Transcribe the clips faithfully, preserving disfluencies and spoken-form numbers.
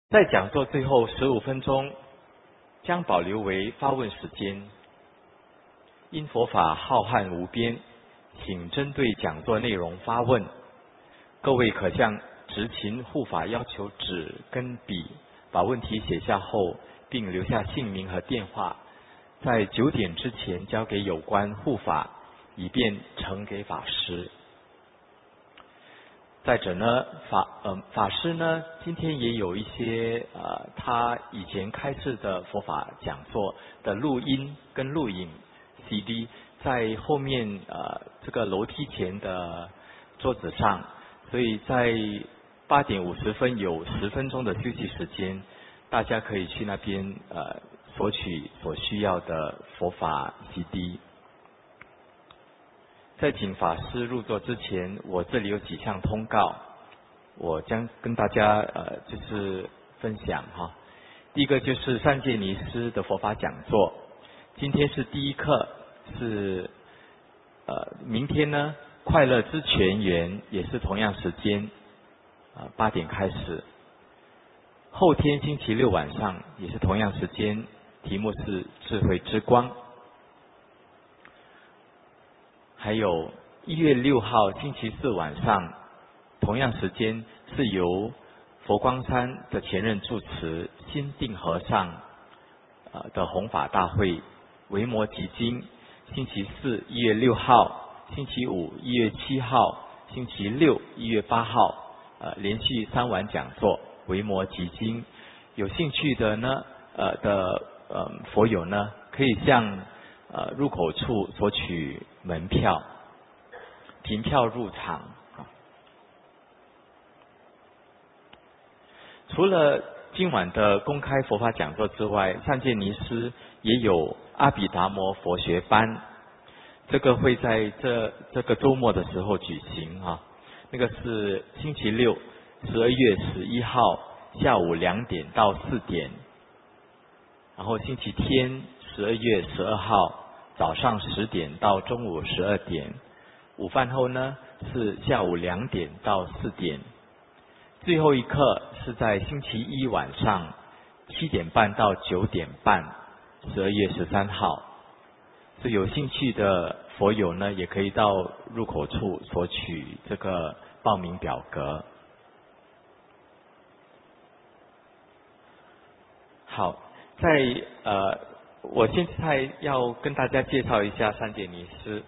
在讲座最后十五分钟将保留为发问时间。因佛法浩瀚无边，请针对讲座内容发问。各位可向执勤护法要求纸跟笔，把问题写下后，并留下姓名和电话，在九点之前交给有关护法，以便呈给法师。再者呢，法呃法师呢，今天也有一些呃他以前开示的佛法讲座的录音跟录影 C D 在后面呃这个楼梯前的桌子上，所以在八点五十分有十分钟的休息时间，大家可以去那边呃索取所需要的佛法 C D。在请法师入座之前，我这里有几项通告，我将跟大家呃就是分享哈。第一个就是善戒尼师的佛法讲座，今天是第一课，是呃明天呢快乐之泉源也是同样时间，呃八点开始。后天星期六晚上也是同样时间，题目是智慧之光。还有一月六号星期四晚上，同样时间是由佛光山的前任住持心定和尚呃的弘法大会维摩诘经，星期四一月六号，星期五一月七号，星期六一月八号，呃连续三晚讲座维摩诘经。有兴趣的呢呃的呃佛友呢，可以向呃入口处索取门票，凭票入场。除了今晚的公开佛法讲座之外，善戒尼师也有阿毗达摩佛学班，这个会在这这个周末的时候举行啊。那个是星期六十二月十一号下午两点到四点，然后星期天十二月十二号早上十点到中午十二点，午饭后呢是下午两点到四点，最后一课是在星期一晚上七点半到九点半，十二月十三号。所以有兴趣的佛友呢，也可以到入口处索取这个报名表格。好，在呃。我现在要跟大家介绍一下善戒尼师。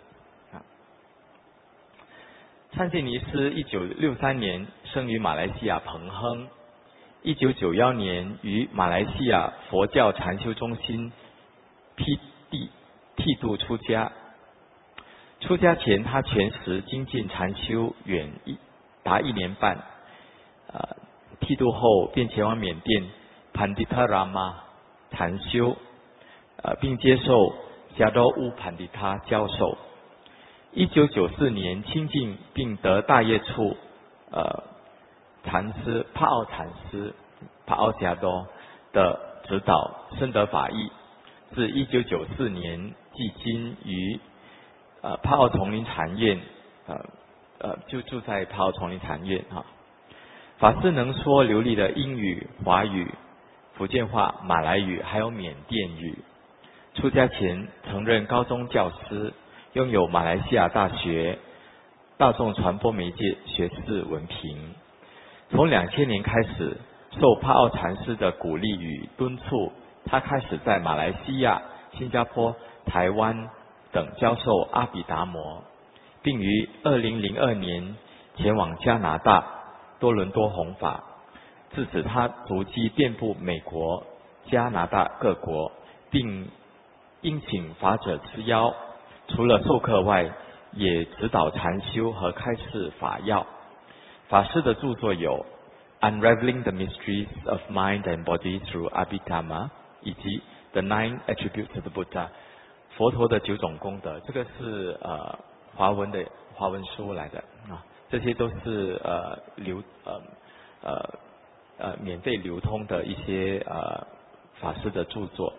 善戒尼师一九六三年生于马来西亚彭亨，一九九一年于马来西亚佛教禅修中心披剃剃度出家。出家前，他全时精进禅修远一达一年半。呃，剃度后便前往缅甸潘迪特拉玛禅修。呃，并接受加多乌盘迪他教授。一九九四年亲近并得大业处呃禅师帕奥禅师帕奥加多的指导，深得法意。自一九九四年寄今于呃帕奥丛林禅院，呃呃就住在帕奥丛林禅院哈。法师能说流利的英语、华语、福建话、马来语还有缅甸语。出家前曾任高中教师，拥有马来西亚大学大众传播媒介学士文凭。从两千年开始，受帕奥禅师的鼓励与敦促，他开始在马来西亚、新加坡、台湾等教授阿毗达摩，并于二零零二年前往加拿大多伦多弘法。自此，他足迹遍布美国、加拿大各国，并应请法者之邀，除了授课外，也指导禅修和开示法要。法师的著作有《Unraveling the Mysteries of Mind and Body Through Abhidhamma》以及《The Nine Attributes of the Buddha》佛陀的九种功德。这个是呃华文的华文书来的啊，这些都是呃流呃呃呃免费流通的一些呃法师的著作。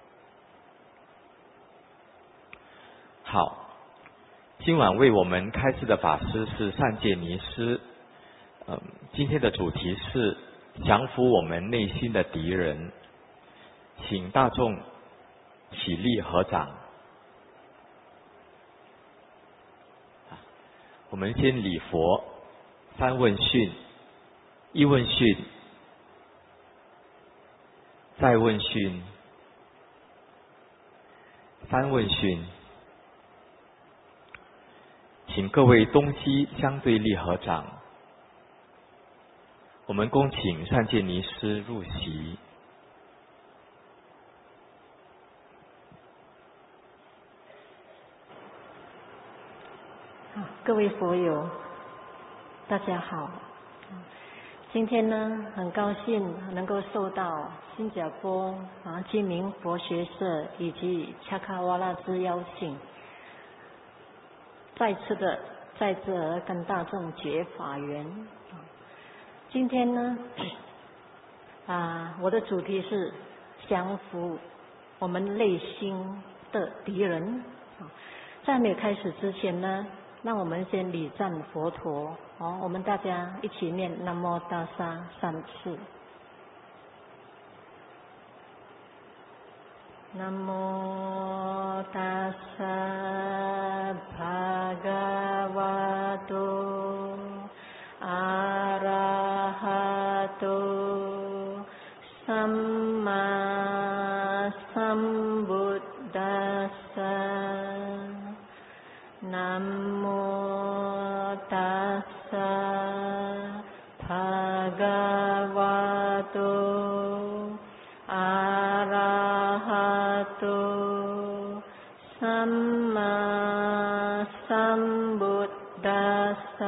好，今晚为我们开示的法师是善戒尼师。嗯，今天的主题是降服我们内心的敌人。请大众起立合掌。我们先礼佛，三问讯，一问讯，再问讯，三问讯。请各位东西相对立合掌。我们恭请善见尼师入席。 各位佛友，大家好。今天呢，很高兴能够受到新加坡啊金明佛学社以及恰卡瓦拉之邀请，再次的在这儿跟大众结法缘。今天呢，啊，我的主题是降服我们内心的敌人。在没有开始之前呢，让我们先礼赞佛陀。哦，我们大家一起念南无大沙三次。南无大沙帕嘎瓦多阿拉哈多萨玛萨布达萨。南无大沙帕嘎瓦多阿拉哈多萨玛萨布达萨。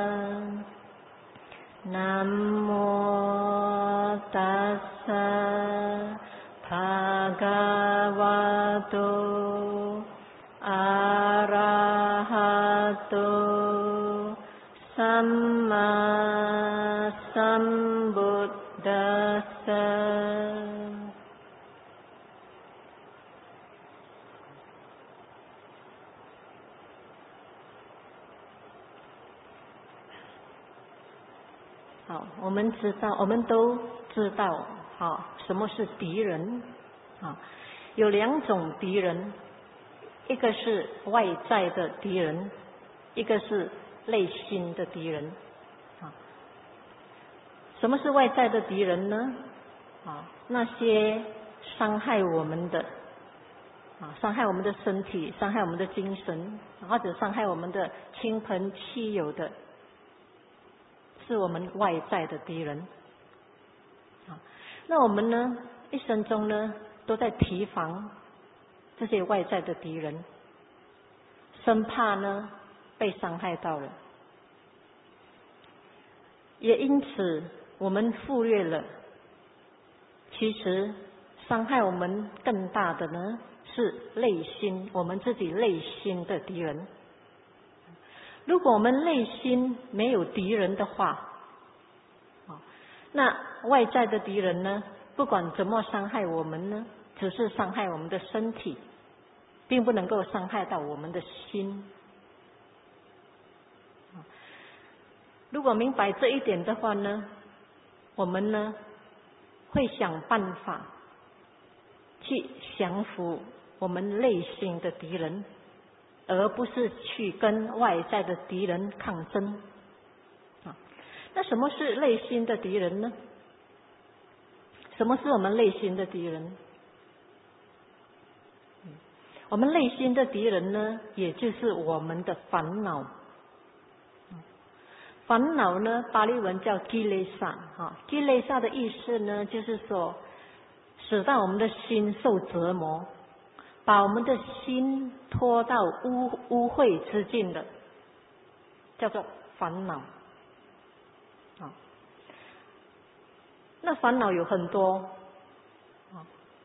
南无大沙帕嘎瓦多阿拉哈多萨玛萨布达萨。好，我们知道，我们都知道，啊，什么是敌人？啊，有两种敌人，一个是外在的敌人，一个是内心的敌人。啊，什么是外在的敌人呢？啊，那些伤害我们的，啊，伤害我们的身体，伤害我们的精神，或者伤害我们的亲朋戚友的，是我们外在的敌人。啊，那我们呢，一生中呢，都在提防这些外在的敌人，生怕呢被伤害到了，也因此我们忽略了，其实伤害我们更大的呢是内心，我们自己内心的敌人。如果我们内心没有敌人的话，那外在的敌人呢，不管怎么伤害我们呢，只是伤害我们的身体，并不能够伤害到我们的心。如果明白这一点的话呢，我们呢会想办法去降服我们内心的敌人，而不是去跟外在的敌人抗争。啊，那什么是内心的敌人呢？什么是我们内心的敌人？我们内心的敌人呢，也就是我们的烦恼。烦恼呢，巴利文叫基雷萨，哈，基雷萨的意思呢，就是说，使到我们的心受折磨，把我们的心拖到污污秽之境的，叫做烦恼。啊，那烦恼有很多，啊，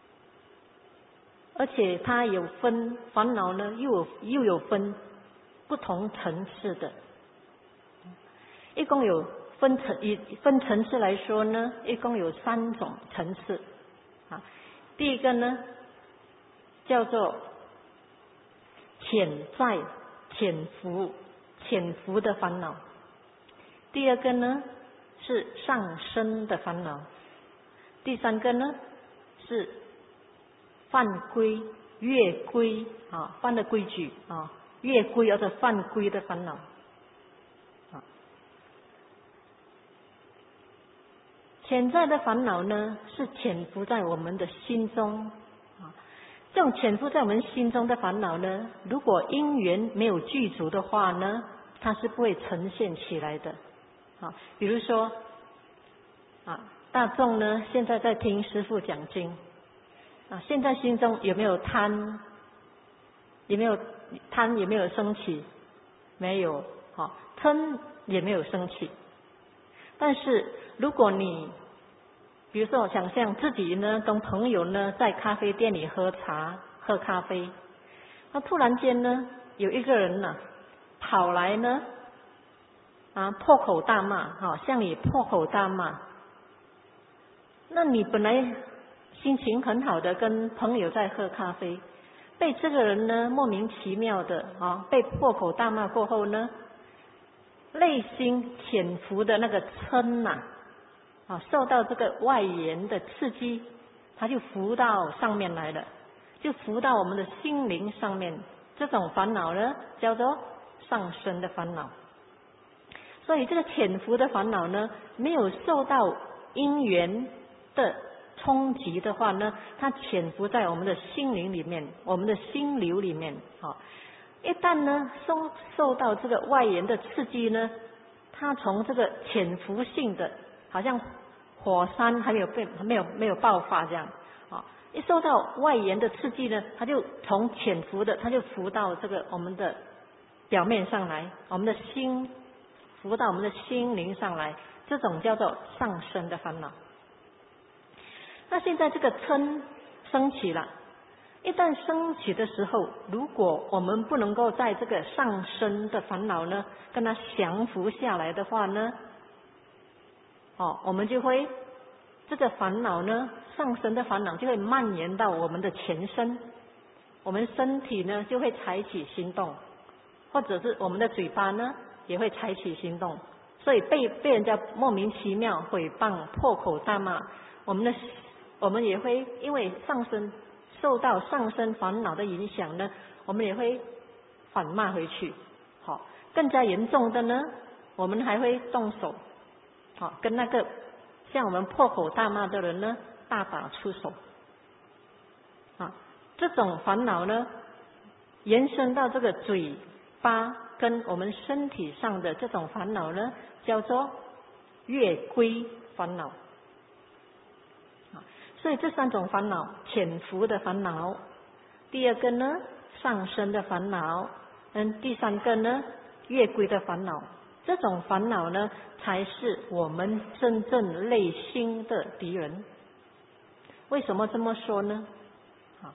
而且它有分烦恼呢，又有又有分不同层次的。一共有分层，以分层次来说呢，一共有三种层次。啊，第一个呢叫做潜在、潜伏、潜伏的烦恼。第二个呢是上升的烦恼。第三个呢是犯规越规啊，犯了规矩啊，越规或者犯规的烦恼啊。潜在的烦恼呢是潜伏在我们的心中啊，这种潜伏在我们心中的烦恼呢，如果因缘没有具足的话呢，它是不会呈现起来的啊。比如说啊，大众呢现在在听师父讲经啊，现在心中有没有贪？有没有贪？有没有升起？没有，好，嗔也没有升起。但是如果你比如说想象自己呢跟朋友呢在咖啡店里喝茶喝咖啡，那突然间呢有一个人呢跑来呢啊破口大骂，哈，向你破口大骂，那你本来心情很好的跟朋友在喝咖啡，被这个人呢莫名其妙的啊被破口大骂过后呢，内心潜伏的那个嗔呐啊，受到这个外缘的刺激，它就浮到上面来了，就浮到我们的心灵上面。这种烦恼呢叫做上升的烦恼。所以这个潜伏的烦恼呢，没有受到因缘的冲击的话呢，它潜伏在我们的心灵里面，我们的心流里面啊。一旦呢受受到这个外缘的刺激呢，它从这个潜伏性的，好像火山还没有被没有没有爆发这样啊，一受到外缘的刺激呢，它就从潜伏的，它就浮到这个我们的表面上来，我们的心浮到我们的心灵上来，这种叫做上升的烦恼。那现在这个嗔升起了，一旦升起的时候，如果我们不能够在这个上升的烦恼呢跟它降服下来的话呢，哦，我们就会这个烦恼呢，上升的烦恼就会蔓延到我们的全身，我们身体呢就会采取行动，或者是我们的嘴巴呢也会采取行动，所以被被人家莫名其妙诽谤、破口大骂，我们的我们也会因为上升受到上升烦恼的影响呢，我们也会反骂回去。好，更加严重的呢，我们还会动手，好，跟那个像我们破口大骂的人呢大打出手。啊，这种烦恼呢，延伸到这个嘴巴跟我们身体上的这种烦恼呢，叫做越规烦恼。所以这三种烦恼，潜伏的烦恼，第二个呢上升的烦恼，嗯，第三个呢越规的烦恼，这种烦恼呢才是我们真正内心的敌人。为什么这么说呢？好，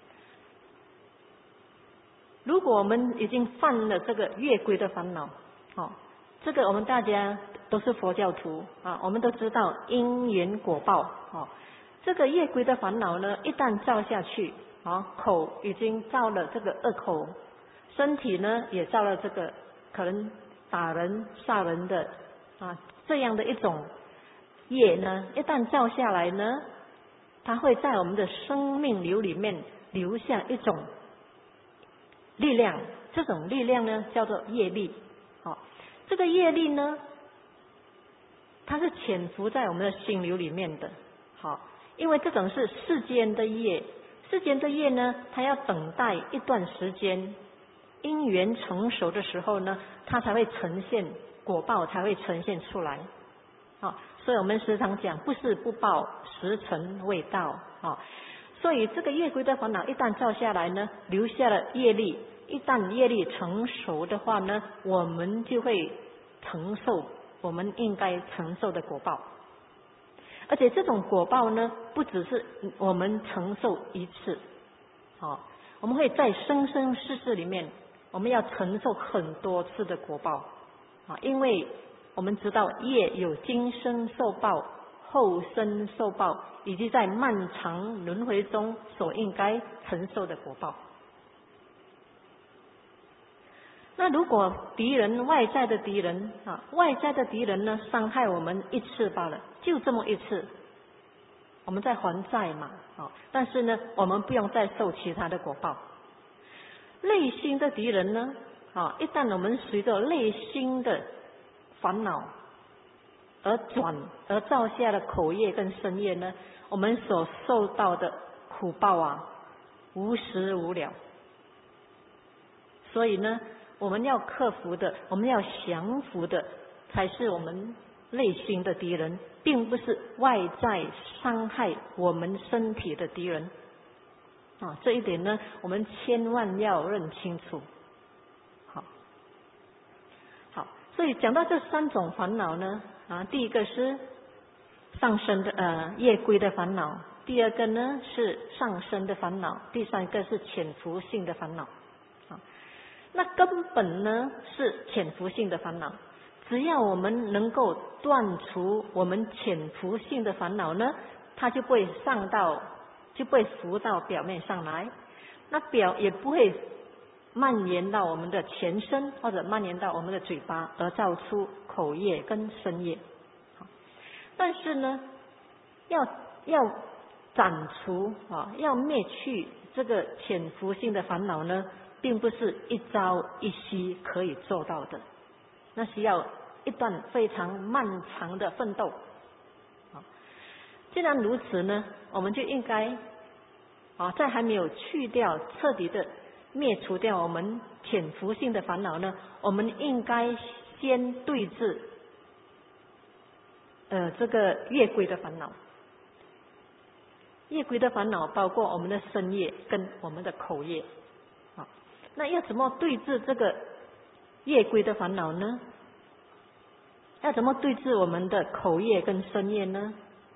如果我们已经犯了这个越规的烦恼，哦，这个我们大家都是佛教徒啊，我们都知道因缘果报哦。这个越规的烦恼呢，一旦造下去，啊，口已经造了这个恶口，身体呢也造了这个可能打人、杀人的啊这样的一种业呢，一旦造下来呢，它会在我们的生命流里面留下一种力量，这种力量呢叫做业力。好，这个业力呢，它是潜伏在我们的心流里面的。好。因为这种是世间的业，世间的业呢，它要等待一段时间，因缘成熟的时候呢，它才会呈现果报，才会呈现出来。啊，所以我们时常讲，不是不报，时辰未到。啊，所以这个业规的烦恼一旦造下来呢，留下了业力，一旦业力成熟的话呢，我们就会承受我们应该承受的果报。而且这种果报呢，不只是我们承受一次，好，我们会在生生世世里面，我们要承受很多次的果报啊，因为我们知道业有今生受报、后生受报，以及在漫长轮回中所应该承受的果报。 那如果敌人外在的敌人啊，外在的敌人呢伤害我们一次罢了，就这么一次，我们在还债嘛，啊，但是呢，我们不用再受其他的果报。内心的敌人呢，啊，一旦我们随着内心的烦恼而转而造下的口业跟身业呢，我们所受到的苦报啊，无时无了。所以呢，我们要克服的，我们要降服的，才是我们内心的敌人，并不是外在伤害我们身体的敌人。啊，这一点呢，我们千万要认清楚。好，好，所以讲到这三种烦恼呢，啊，第一个是上升的呃业归的烦恼，第二个呢是上升的烦恼，第三个是潜伏性的烦恼。啊，那根本呢是潜伏性的烦恼，只要我们能够断除我们潜伏性的烦恼呢，它就不会上到。就不会浮到表面上来，那表也不会蔓延到我们的全身，或者蔓延到我们的嘴巴，而造出口业跟身业。但是呢，要要斩除啊，要灭去这个潜伏性的烦恼呢，并不是一朝一夕可以做到的，那需要一段非常漫长的奋斗。既然如此呢，我们就应该啊，在还没有去掉彻底的灭除掉我们潜伏性的烦恼呢，我们应该先对治呃这个业归的烦恼。业归的烦恼包括我们的身业跟我们的口业。啊，那要怎么对治这个业归的烦恼呢？要怎么对治我们的口业跟身业呢？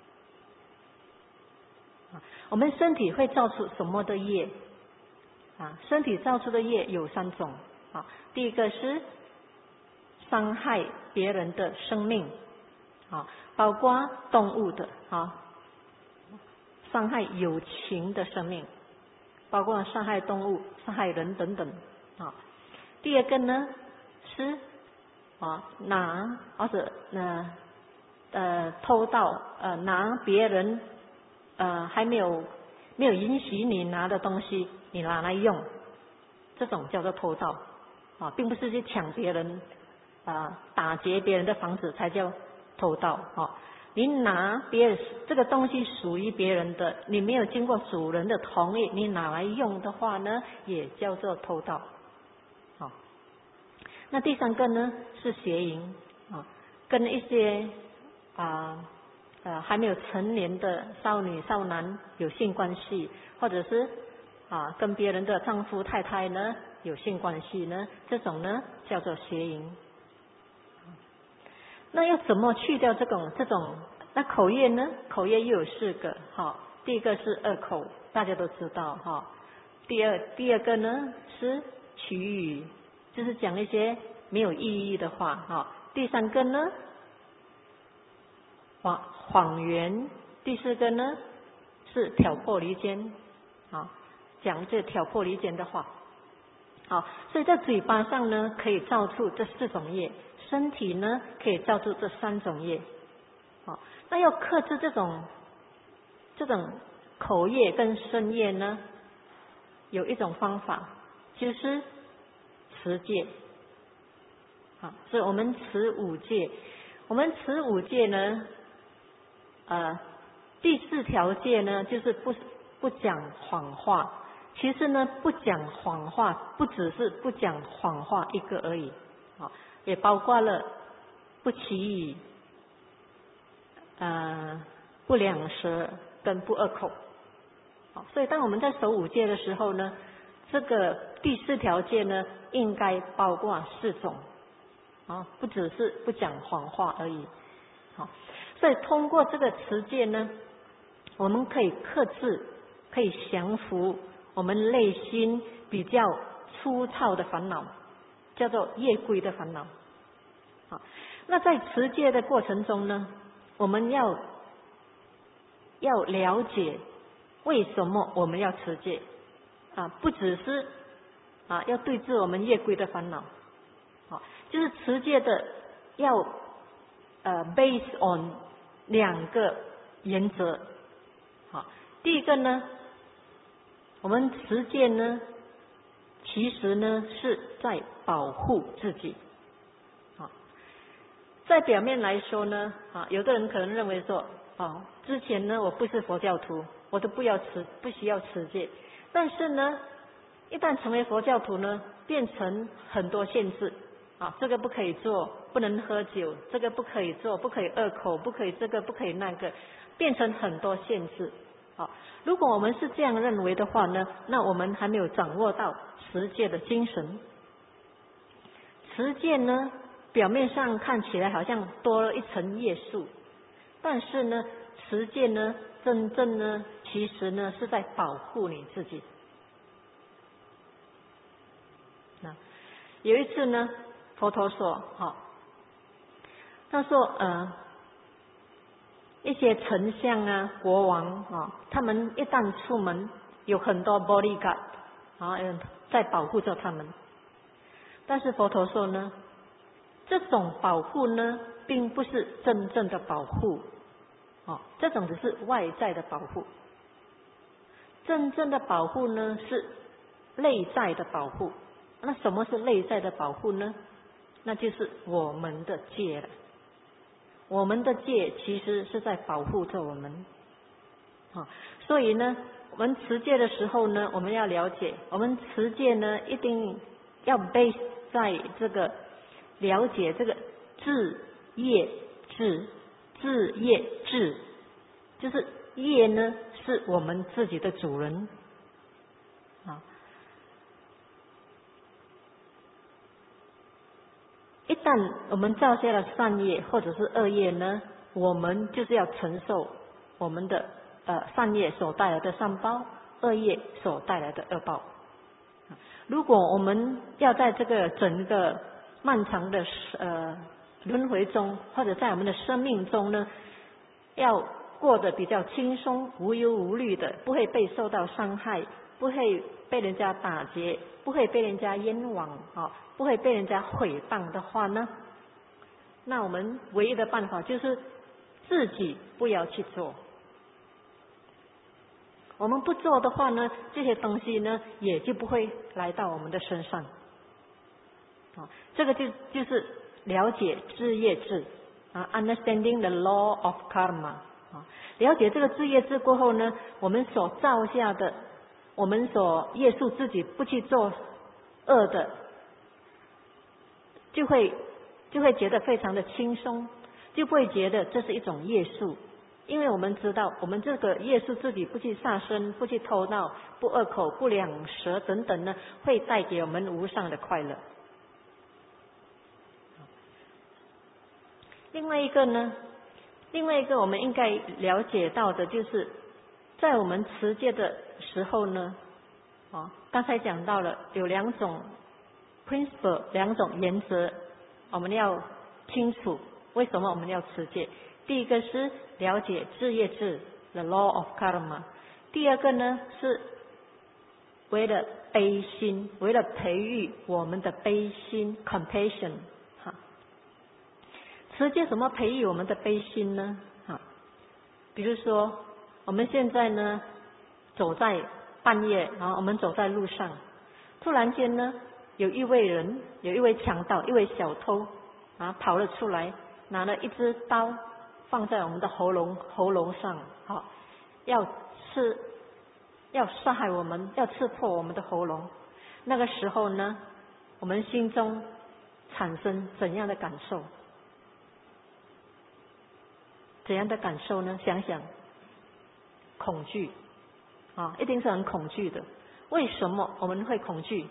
我们身体会造出什么的业啊？身体造出的业有三种啊。第一个是伤害别人的生命啊，包括动物的啊，伤害有情的生命，包括伤害动物、伤害人等等啊。第二个呢是啊拿或者呢呃偷盗呃拿别人。呃，还没有没有允许你拿的东西，你拿来用，这种叫做偷盗啊，并不是去抢别人啊、打劫别人的房子才叫偷盗啊。你拿别人这个东西属于别人的，你没有经过主人的同意，你拿来用的话呢，也叫做偷盗。好，那第三个呢是邪淫啊，跟一些啊。呃，还没有成年的少女少男有性关系，或者是啊跟别人的丈夫太太呢有性关系呢，这种呢叫做邪淫。那要怎么去掉这种这种？那口业呢？口业又有四个哈。第一个是恶口，大家都知道哈。第二第二个呢是绮语，就是讲一些没有意义的话哈。第三个呢？谎谎言，第四个呢是挑拨离间，啊，讲这挑拨离间的话，好，所以在嘴巴上呢可以造出这四种业，身体呢可以造出这三种业，好，那要克制这种这种口业跟身业呢，有一种方法就是持戒，啊，所以我们持五戒，我们持五戒呢。呃，第四条戒呢，就是不不讲谎话。其实呢，不讲谎话，不只是不讲谎话一个而已，啊，也包括了不绮语、呃，不两舌跟不恶口。好，所以当我们在守五戒的时候呢，这个第四条戒呢，应该包括四种，啊，不只是不讲谎话而已。好。所以通过这个持戒呢，我们可以克制，可以降服我们内心比较粗糙的烦恼，叫做业归的烦恼。好，那在持戒的过程中呢，我们要要了解为什么我们要持戒啊，不只是啊要对治我们业归的烦恼好，就是持戒的要呃 based on 两个原则。好，第一个呢，我们持戒呢，其实呢是在保护自己。好，在表面来说呢，啊，有的人可能认为说，哦，之前呢我不是佛教徒，我都不要持，不需要持戒。但是呢，一旦成为佛教徒呢，变成很多限制啊，这个不可以做，不能喝酒，这个不可以做，不可以恶口，不可以这个，不可以那个，变成很多限制。好，如果我们是这样认为的话呢，那我们还没有掌握到持戒的精神。持戒呢，表面上看起来好像多了一层约束，但是呢，持戒呢，真正呢，其实呢是在保护你自己。那有一次呢，佛陀说，好，他说，呃，一些丞相啊、国王啊，他们一旦出门，有很多 bodyguard 啊，在保护着他们。但是佛陀说呢，这种保护呢，并不是真正的保护，哦，这种只是外在的保护。真正的保护呢，是内在的保护。那什么是内在的保护呢？那就是我们的戒了。我们的戒其实是在保护着我们，啊，所以呢，我们持戒的时候呢，我们要了解，我们持戒呢，一定要 base 在这个了解这个自业制，自业制，就是业呢是我们自己的主人，啊。一旦我们造下了善业或者是恶业呢，我们就是要承受我们的呃善业所带来的善报，恶业所带来的恶报。如果我们要在这个整个漫长的呃轮回中，或者在我们的生命中呢，要过得比较轻松、无忧无虑的，不会被受到伤害，不会被人家打劫，不会被人家冤枉啊，不会被人家毁谤的话呢，那我们唯一的办法就是自己不要去做。我们不做的话呢，这些东西呢也就不会来到我们的身上。啊，这个就就是了解自业制啊 ，understanding the law of karma 啊，了解这个自业制过后呢，我们所造下的，我们所约束自己不去做恶的，就会就会觉得非常的轻松，就不会觉得这是一种约束。因为我们知道，我们这个约束自己不去杀生、不去偷盗、不恶口、不两舌等等呢，会带给我们无上的快乐。另外一个呢，另外一个我们应该了解到的就是，在我们持戒的时候呢，哦，刚才讲到了有两种 principle， 两种原则，我们要清楚为什么我们要持戒。第一个是了解自业制 the law of karma， 第二个呢是为了悲心，为了培育我们的悲心 compassion。 哈，持戒怎么培育我们的悲心呢？哈，比如说我们现在呢走在半夜啊，我们走在路上，突然间呢有一位人，有一位强盗，一位小偷啊跑了出来，拿了一支刀放在我们的喉咙喉咙上，好，要刺，要杀害我们，要刺破我们的喉咙。那个时候呢，我们心中产生怎样的感受？怎样的感受呢？想想，恐惧啊，一定是很恐惧的。为什么我们会恐惧？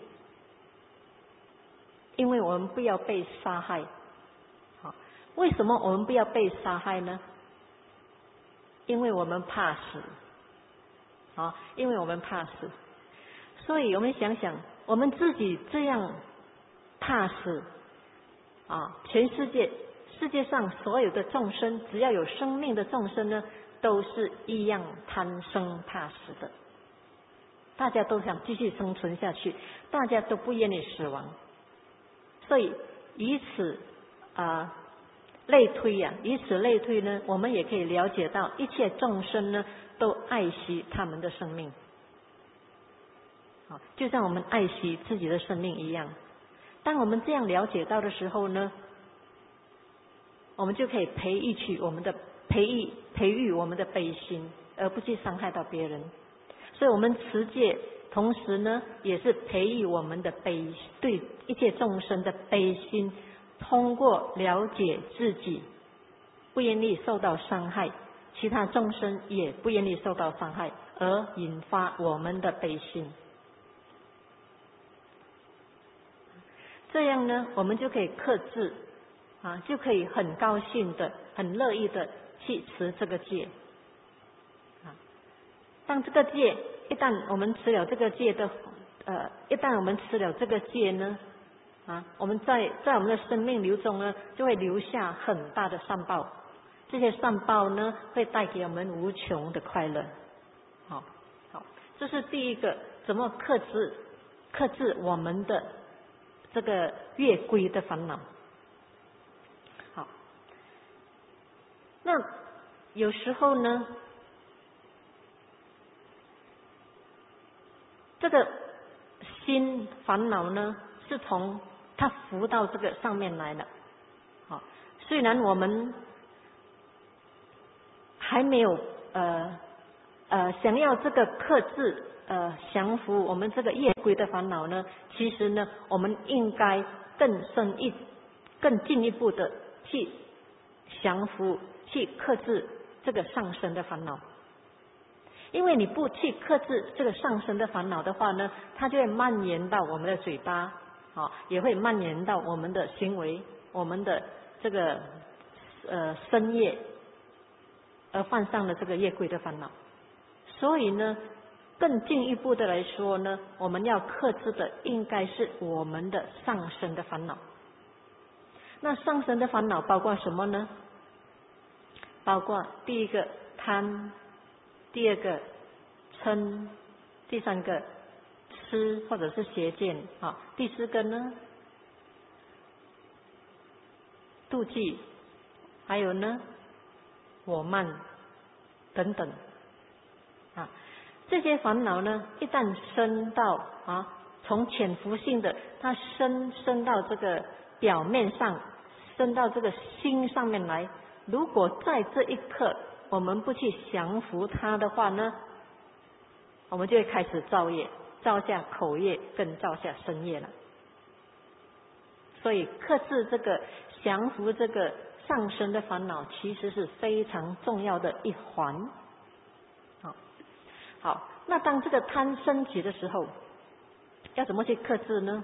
因为我们不要被杀害。为什么我们不要被杀害呢？因为我们怕死，啊，因为我们怕死。所以我们想想，我们自己这样怕死，啊，全世界世界上所有的众生，只要有生命的众生呢，都是一样贪生怕死的。大家都想继续生存下去，大家都不愿意死亡。所以以此啊类推呀、啊，以此类推呢，我们也可以了解到一切众生呢都爱惜他们的生命，好，就像我们爱惜自己的生命一样。当我们这样了解到的时候呢，我们就可以培育起我们的培育培育我们的悲心，而不去伤害到别人。所以我们持戒同时呢也是培育我们的悲，对一切众生的悲心，通过了解自己不愿意受到伤害，其他众生也不愿意受到伤害，而引发我们的悲心。这样呢我们就可以克制啊，就可以很高兴的很乐意的去持这个戒啊。当这个戒一旦我们持了这个戒的呃，一旦我们持了这个戒呢啊，我们在在我们的生命流中呢就会留下很大的善报，这些善报呢会带给我们无穷的快乐。好，好，这是第一个，怎么克制克制我们的这个越规的烦恼。好，那有时候呢，这个心烦恼呢是从它浮到这个上面来的。好，虽然我们还没有呃呃想要这个克制呃降服我们这个业规的烦恼呢，其实呢我们应该更深一更进一步的去降服去克制这个上升的烦恼。因为你不去克制这个上升的烦恼的话呢，它就会蔓延到我们的嘴巴，啊，也会蔓延到我们的行为，我们的这个呃身业，而犯上了这个业规的烦恼。所以呢，更进一步的来说呢，我们要克制的应该是我们的上升的烦恼。那上升的烦恼包括什么呢？包括第一个贪，第二个嗔，第三个痴或者是邪见啊，第四个呢妒忌，还有呢我慢等等啊。这些烦恼呢一旦升到啊，从潜伏性的它升升到这个表面上，升到这个心上面来，如果在这一刻我们不去降服它的话呢，我们就会开始造业，造下口业，更造下身业了。所以克制这个降服这个上升的烦恼，其实是非常重要的一环。好，好，那当这个贪升起的时候，要怎么去克制呢？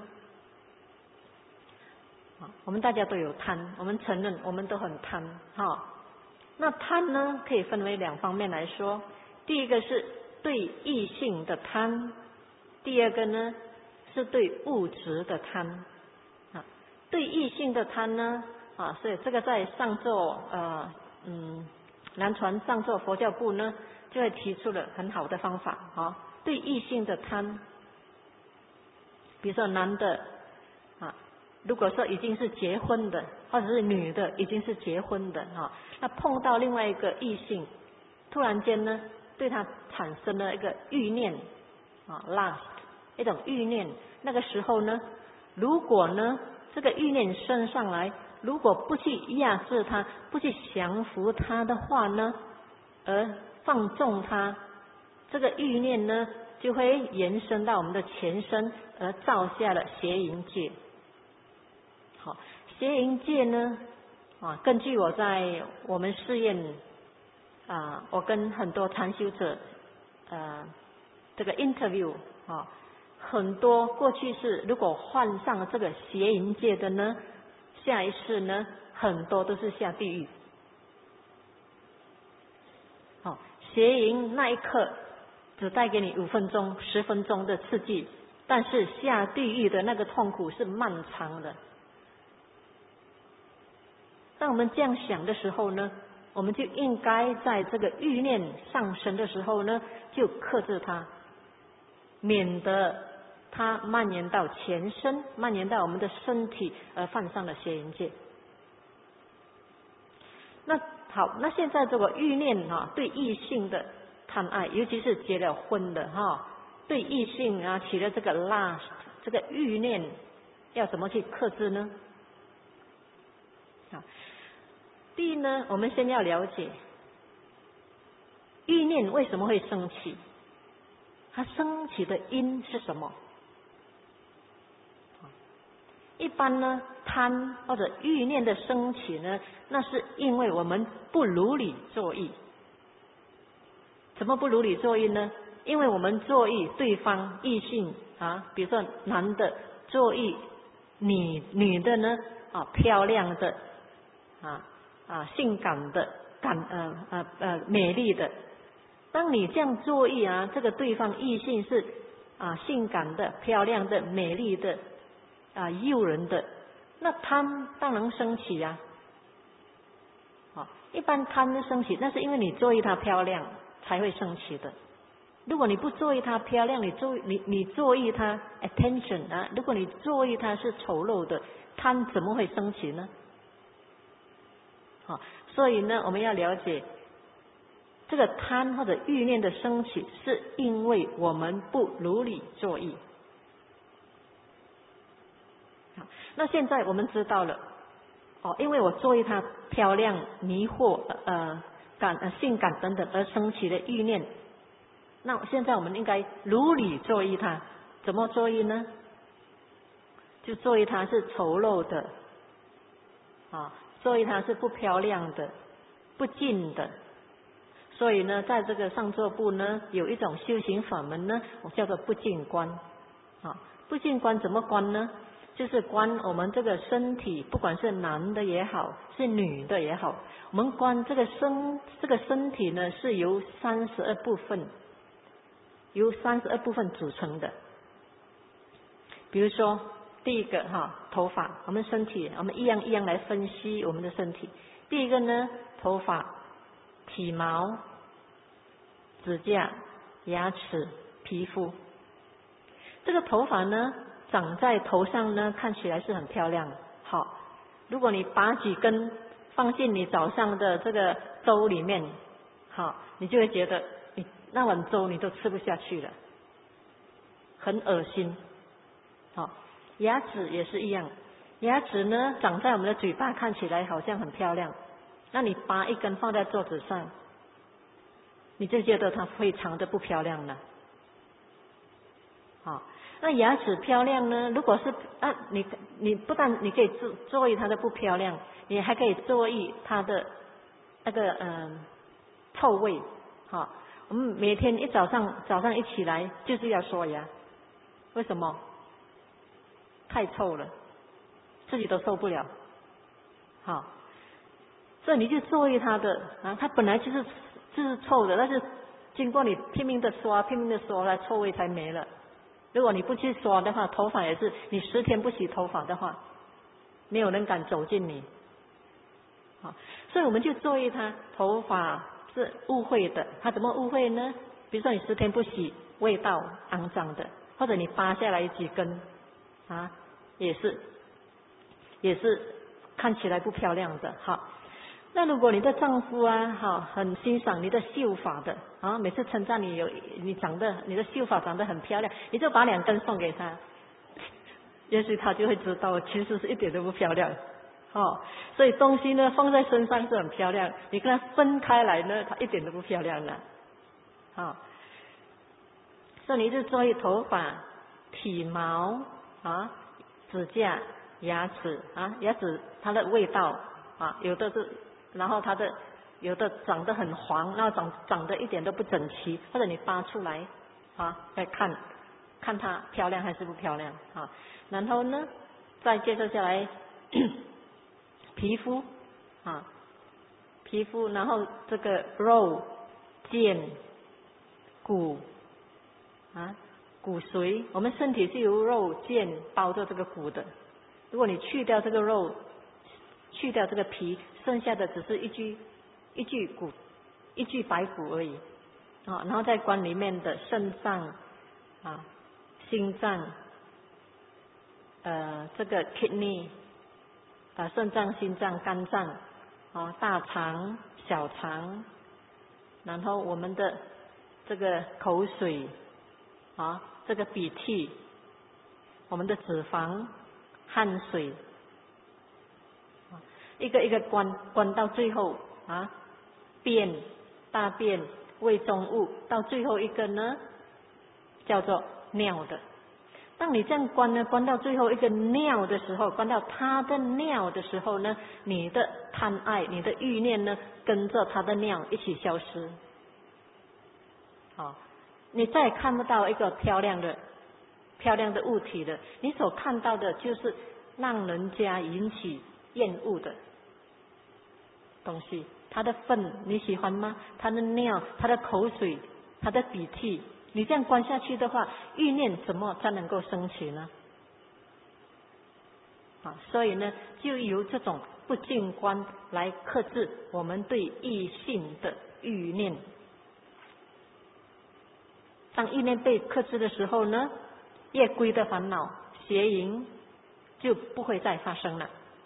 我们大家都有贪，我们承认我们都很贪哈。那贪呢可以分为两方面来说，第一个是对异性的贪，第二个呢是对物质的贪啊。对异性的贪呢啊，所以这个在上座呃嗯南传上座佛教部呢就会提出了很好的方法啊。对异性的贪，比如说男的啊，如果说已经是结婚的，或者是女的已经是结婚的啊，那碰到另外一个异性，突然间呢对他产生了一个欲念啊 lust 一种欲念，那个时候呢，如果呢这个欲念升上来，如果不去压制它，不去降服它的话呢，而放纵它，这个欲念呢就会延伸到我们的前身，而造下了邪淫戒。好，邪淫戒呢啊，根据我在我们试验啊，我跟很多禅修者呃这个 interview 啊，很多过去是如果患上了这个邪淫戒的呢，下一世呢很多都是下地狱。哦，邪淫那一刻只带给你五分钟、十分钟的刺激，但是下地狱的那个痛苦是漫长的。当我们这样想的时候呢，我们就应该在这个欲念上升的时候呢，就克制它，免得它蔓延到全身，蔓延到我们的身体，而犯上了邪淫戒。那好，那现在这个欲念哈、啊，对异性的贪爱，尤其是结了婚的哈、啊，对异性啊起了这个 lust 这个欲念，要怎么去克制呢？好，第一呢，我们先要了解欲念为什么会升起，它升起的因是什么？一般呢，贪或者欲念的升起呢，那是因为我们不如理作意。怎么不如理作意呢？因为我们作意对方异性啊，比如说男的作意女女的呢啊漂亮的啊啊性感的感呃呃呃美丽的。当你这样作意啊，这个对方异性是啊性感的、漂亮的、美丽的。啊，诱人的，那贪当然升起呀、啊。一般贪升起，那是因为你作意它漂亮才会升起的。如果你不作意它漂亮，你作你你作意它 attention 啊，如果你作意它是丑陋的，贪怎么会升起呢？好、啊，所以呢，我们要了解这个贪或者欲念的升起，是因为我们不如理作意。那现在我们知道了，哦，因为我作意它漂亮、迷惑、呃感、呃性感等等而升起的欲念，那现在我们应该如理作意它，怎么作意呢？就作意它是丑陋的，啊，作意它是不漂亮的、不净的。所以呢，在这个上座部呢，有一种修行法门呢，我叫做不净观。啊，不净观怎么观呢？就是观我们这个身体，不管是男的也好，是女的也好，我们观这个身这个身体呢，是由三十二部分，由三十二部分组成的。比如说，第一个哈，头发，我们身体，我们一样一样来分析我们的身体。第一个呢，头发、体毛、指甲、牙齿、皮肤。这个头发呢，长在头上呢，看起来是很漂亮。好，如果你拔几根放进你早上的这个粥里面，好，你就会觉得你那碗粥你都吃不下去了，很恶心。好，牙齿也是一样，牙齿呢长在我们的嘴巴，看起来好像很漂亮，那你拔一根放在桌子上，你就觉得它非常的不漂亮了。好，那牙齿漂亮呢？如果是啊，你你不但你可以注注意它的不漂亮，你还可以注意它的那个嗯、呃、臭味。好，我们每天一早上早上一起来就是要刷牙，为什么？太臭了，自己都受不了。好，所以你就注意它的啊，它本来就是就是臭的，但是经过你拼命的刷，拼命的刷了，臭味才没了。如果你不去刷的话，头发也是，你十天不洗头发的话，没有人敢走近你。好，所以我们就注意它，头发是污秽的，它怎么污秽呢？比如说你十天不洗，味道肮脏的，或者你扒下来几根，啊，也是，也是看起来不漂亮的。好，那如果你的丈夫啊，哈，很欣赏你的秀发的，啊，每次称赞你有你长得你的秀发长得很漂亮，你就把两根送给他，也许他就会知道其实是一点都不漂亮。哦，所以东西呢放在身上是很漂亮，你跟它分开来呢，它一点都不漂亮了。好，所以你就注意头发、体毛啊、指甲、牙齿啊，牙齿它的味道啊，有的是。然后它的有的长得很黄，然后长长得一点都不整齐，或者你扒出来啊，再看看它漂亮还是不漂亮啊。然后呢，再接着下来皮肤啊，皮肤，然后这个肉、腱、骨啊，骨髓，我们身体是由肉腱包着这个骨的。如果你去掉这个肉，去掉这个皮，剩下的只是一具一具骨，一具白骨而已啊。然后在观里面的肾脏啊、心脏、 呃这个 kidney 啊肾脏、心脏、肝脏啊大肠、小肠，然后我们的这个口水啊这个鼻涕，我们的脂肪、汗水，一个一个关关到最后啊便、大便、胃中物，到最后一个呢叫做尿的。当你这样关呢，关到最后一个尿的时候，关到他的尿的时候呢，你的贪爱、你的欲念呢，跟着他的尿一起消失。好，你再也看不到一个漂亮的、漂亮的物体了，你所看到的就是让人家引起厌恶的东西。他的粪你喜欢吗？他的尿、他的口水、他的鼻涕，你这样关下去的话，欲念怎么才能够升起呢？啊，所以呢，就由这种不净观来克制我们对异性的欲念。当欲念被克制的时候呢，业归的烦恼、邪淫就不会再发生了。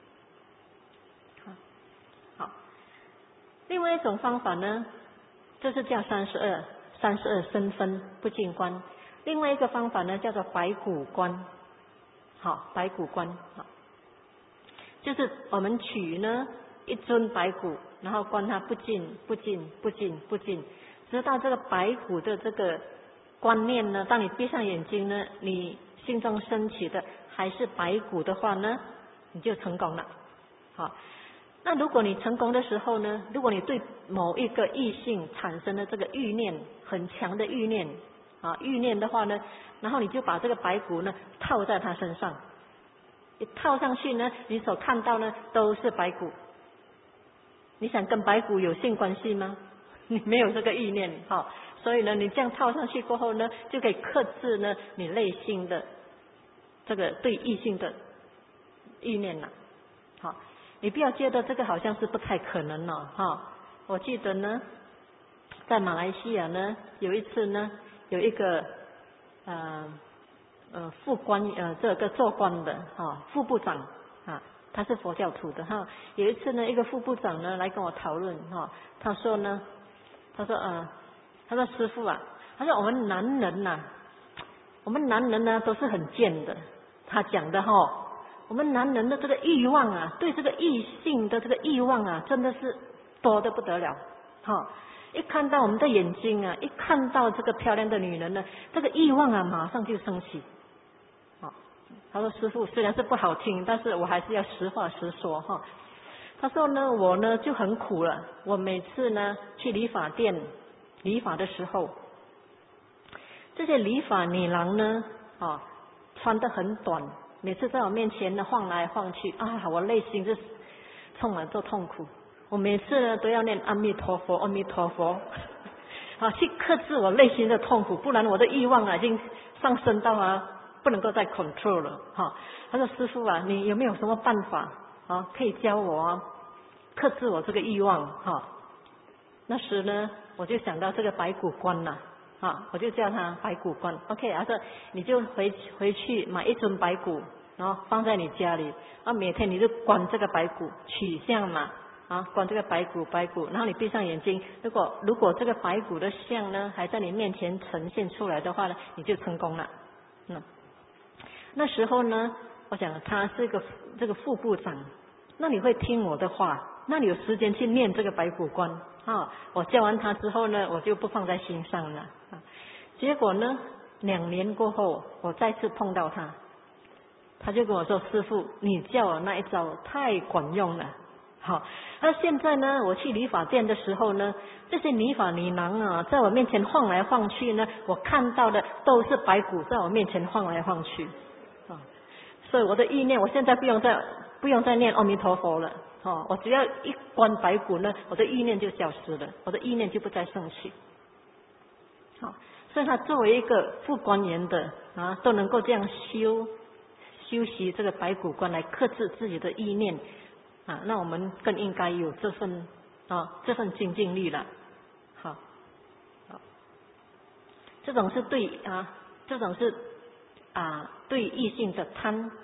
好，另外一种方法呢，这是叫三十二。三十二身分不净观。另外一个方法呢，叫做白骨观。好，白骨观，好，就是我们取呢一尊白骨，然后观它不净不净不净不净，直到这个白骨的这个观念呢，当你闭上眼睛呢，你心中升起的还是白骨的话呢，你就成功了。好，那如果你成功的时候呢，如果你对某一个异性产生了这个欲念，很强的欲念啊，欲念的话呢，然后你就把这个白骨呢套在他身上，一套上去呢，你所看到呢都是白骨。你想跟白骨有性关系吗？你没有这个意念，好，所以呢，你这样套上去过后呢，就可以克制呢你内心的这个对异性的意念了。好，你不要觉得这个好像是不太可能了哈。我记得呢，在马来西亚呢，有一次呢，有一个呃呃副官呃这个做官的哈副部长啊，他是佛教徒的哈。有一次呢，一个副部长呢来跟我讨论哈，他说呢，他说呃，他说师父啊，他说我们男人呐、啊，我们男人呢都是很贱的，他讲的哈。我们男人的这个欲望啊，对这个异性的这个欲望啊，真的是多得不得了。哈，一看到我们的眼睛啊，一看到这个漂亮的女人呢，这个欲望啊，马上就升起。好，他说师父虽然是不好听，但是我还是要实话实说哈。他说呢，我呢就很苦了，我每次呢去理发店理发的时候，这些理发女郎呢，啊，穿得很短。每次在我面前呢晃来晃去啊，我内心就充满着痛苦。我每次呢都要念阿弥陀佛，阿弥陀佛，啊，去克制我内心的痛苦，不然我的欲望啊已经上升到啊不能够再 control 了哈。他说师父啊，你有没有什么办法啊可以教我啊克制我这个欲望哈？那时呢我就想到这个白骨观呐。啊，我就叫他白骨观 ，OK， 他说你就回回去买一尊白骨，然后放在你家里，啊，每天你就观这个白骨，取像嘛，啊，观这个白骨白骨，然后你闭上眼睛，如果如果这个白骨的像呢还在你面前呈现出来的话呢，你就成功了。嗯，那时候呢，我想他是个这个副部长，那你会听我的话，那你有时间去念这个白骨观啊？我教完他之后呢，我就不放在心上了。啊，结果呢，两年过后，我再次碰到他，他就跟我说：“师父，你教我那一招太管用了。”好，那现在呢，我去理发店的时候呢，这些理发女郎啊，在我面前晃来晃去呢，我看到的都是白骨在我面前晃来晃去。啊，所以我的意念，我现在不用再不用再念阿弥陀佛了。哦，我只要一观白骨呢，我的意念就消失了，我的意念就不再升起。好，所以他作为一个副官员的啊，都能够这样修修习这个白骨观来克制自己的意念啊，那我们更应该有这份啊这份精进力了。好，好，这种是对啊，这种是啊对异性的贪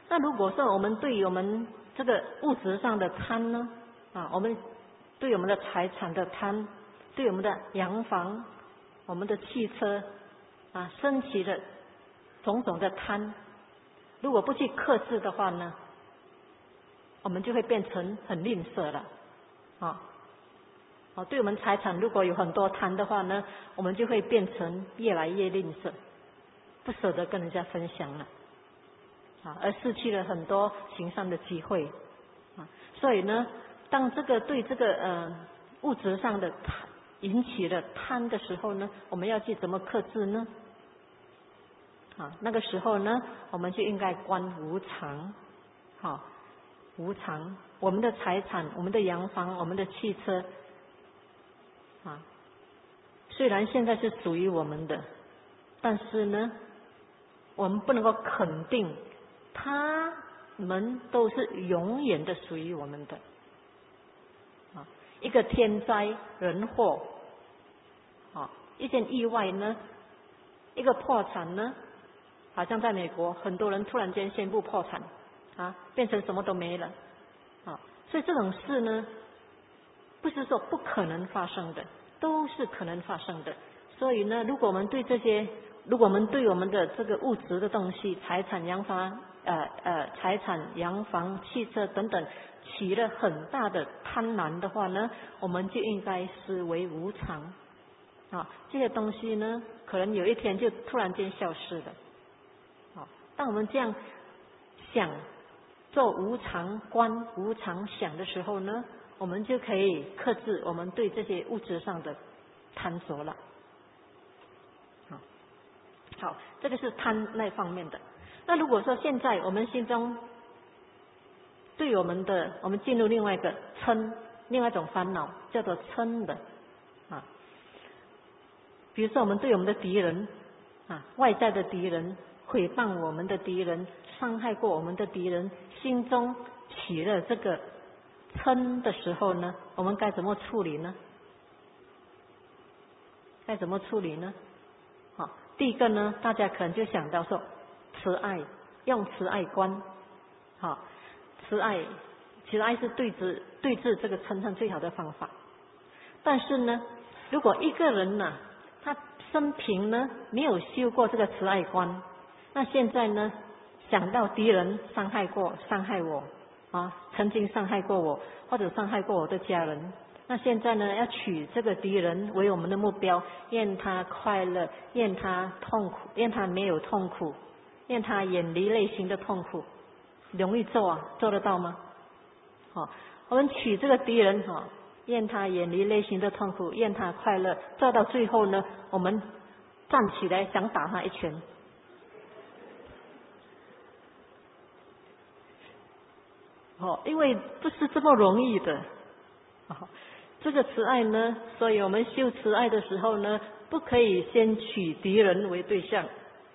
那如果说我们对于我们这个物质上的贪呢，啊，我们对我们的财产的贪，对我们的洋房、我们的汽车啊，升起的种种的贪，如果不去克制的话呢，我们就会变成很吝啬了，啊，哦，对我们财产如果有很多贪的话呢，我们就会变成越来越吝啬，不舍得跟人家分享了，啊，而失去了很多行善的机会，啊，所以呢，当这个对这个呃物质上的贪引起了贪的时候呢，我们要去怎么克制呢？啊，那个时候呢，我们就应该观无常，好，无常，我们的财产、我们的洋房、我们的汽车，啊，虽然现在是属于我们的，但是呢，我们不能够肯定他们都是永远的属于我们的。啊，一个天灾人祸，啊，一件意外呢，一个破产呢，好像在美国，很多人突然间宣布破产，啊，变成什么都没了，啊，所以这种事呢，不是说不可能发生的，都是可能发生的。所以呢，如果我们对这些，如果我们对我们的这个物质的东西，财产、洋房，呃呃，财产、洋房、汽车等等，起了很大的贪婪的话呢，我们就应该视为无常，啊，这些东西呢，可能有一天就突然间消失了。当我们这样想，做无常观、无常想的时候呢，我们就可以克制我们对这些物质上的贪着了。好，好，这个是贪那方面的。那如果说现在我们心中对我们的，我们进入另外一个嗔，另外一种烦恼叫做嗔的啊，比如说我们对我们的敌人啊，外在的敌人，毁谤我们的敌人，伤害过我们的敌人，心中起了这个嗔的时候呢，我们该怎么处理呢？该怎么处理呢？好，第一个呢，大家可能就想到说，慈爱，用慈爱观，好，慈爱，慈爱是对治对治这个嗔恨最好的方法。但是呢，如果一个人呢，他生平呢没有修过这个慈爱观，那现在呢，想到敌人伤害过、伤害我啊，曾经伤害过我，或者伤害过我的家人，那现在呢，要取这个敌人为我们的目标，愿他快乐，愿他痛苦，愿他没有痛苦，愿他远离内心的痛苦，容易做啊？做得到吗？好，我们取这个敌人哈，愿他远离内心的痛苦，愿他快乐，做到最后呢，我们站起来想打他一拳。哦，因为不是这么容易的。哦，这个慈爱呢，所以我们修慈爱的时候呢，不可以先取敌人为对象。